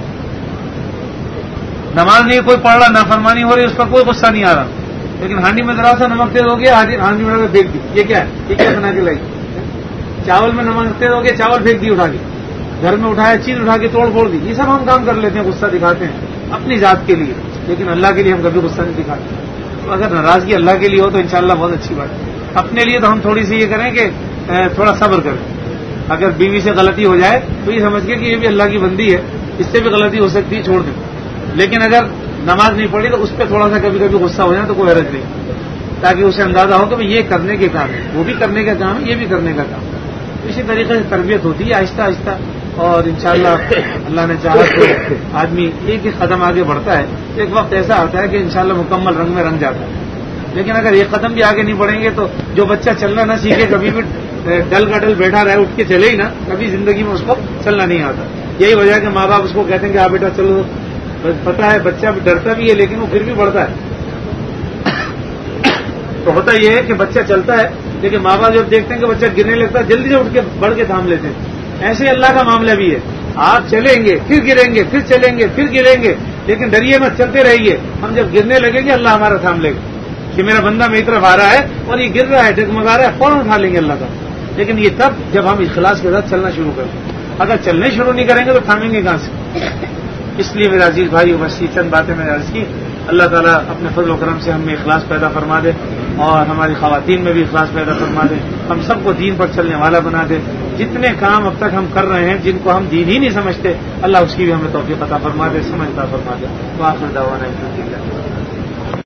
نماز نہیں کوئی پڑھ رہا، نافرمانی ہو رہی، اس پر کوئی غصہ نہیں آ رہا، لیکن ہانڈی میں ذرا سا نمک تیز ہو گیا، ہانڈی اٹھا کے پھینک دی. یہ کیا ہے؟ یہ کیا بنا کے لائی؟ چاول میں نمک تیز ہو گیا، چاول پھینک دی اٹھا کے. گھر میں اٹھایا چیز اٹھا کے توڑ پھوڑ دی. یہ سب ہم کام کر لیتے ہیں، غصہ دکھاتے ہیں اپنی ذات کے لیے، لیکن اللہ کے لیے ہم کبھی غصہ نہیں دکھاتے. تو اگر ناراضگی اللہ کے لیے ہو تو انشاءاللہ بہت اچھی بات ہے. اپنے لیے تو ہم تھوڑی سی یہ کریں کہ تھوڑا صبر کریں. اگر بیوی سے غلطی ہو جائے تو یہ سمجھ کے کہ یہ بھی اللہ کی بندی ہے، اس سے بھی غلطی ہو سکتی ہے، چھوڑ دیں. لیکن اگر نماز نہیں پڑھی تو اس پہ تھوڑا سا کبھی کبھی غصہ ہو جائے تو کوئی حرج نہیں، تاکہ اسے اندازہ ہو کہ یہ کرنے کے کام ہے، وہ بھی کرنے کا کام ہے، یہ بھی کرنے کا کام ہے. اسی طریقے سے تربیت ہوتی ہے آہستہ آہستہ، اور انشاءاللہ اللہ نے چاہا تو آدمی ایک ایک قدم آگے بڑھتا ہے. ایک وقت ایسا آتا ہے کہ انشاءاللہ مکمل رنگ میں رنگ جاتا ہے. لیکن اگر ایک قدم بھی آگے نہیں بڑھیں گے تو جو بچہ چلنا نہ سیکھے، کبھی بھی ڈل کا ڈل بیٹھا رہے، اٹھ کے چلے ہی نا، کبھی زندگی میں اس کو چلنا نہیں آتا. یہی وجہ ہے کہ ماں باپ اس کو کہتے ہیں کہ آپ بیٹا چلو. پتا ہے بچہ ڈرتا بھی ہے لیکن وہ پھر بھی بڑھتا ہے. تو ہوتا یہ ہے کہ بچہ چلتا ہے لیکن ماں باپ جب دیکھتے ہیں کہ بچہ گرنے لگتا ہے جلدی سے اٹھ کے بڑھ کے تھام لیتے ہیں. ایسے اللہ کا معاملہ بھی ہے، آپ چلیں گے پھر گریں گے، پھر چلیں گے پھر گریں گے، لیکن ڈریے مت، چلتے رہیے. ہم جب گرنے لگیں گے اللہ ہمارا تھام لے گا کہ میرا بندہ میری طرف آ رہا ہے اور یہ گر رہا ہے، ڈگمگا رہا ہے، فوراً اٹھا لیں گے اللہ کا. لیکن یہ تب جب ہم اخلاص کے ساتھ چلنا شروع کریں. اگر چلنے شروع نہیں کریں گے تو تھامیں گے کہاں سے؟ اس لیے میرا عزیز بھائی بس یہ چند باتیں میں نے عرض کی. اللہ تعالیٰ اپنے فضل و کرم سے ہم میں اخلاص پیدا فرما دے اور ہماری خواتین میں بھی اخلاص پیدا فرما دے. ہم سب کو دین پر چلنے والا بنا دے. جتنے کام اب تک ہم کر رہے ہیں جن کو ہم دین ہی نہیں سمجھتے، اللہ اس کی بھی ہمیں توفیق عطا فرما دے، سمجھ عطا فرما دے. تو آخر دعوانا الحمدللہ.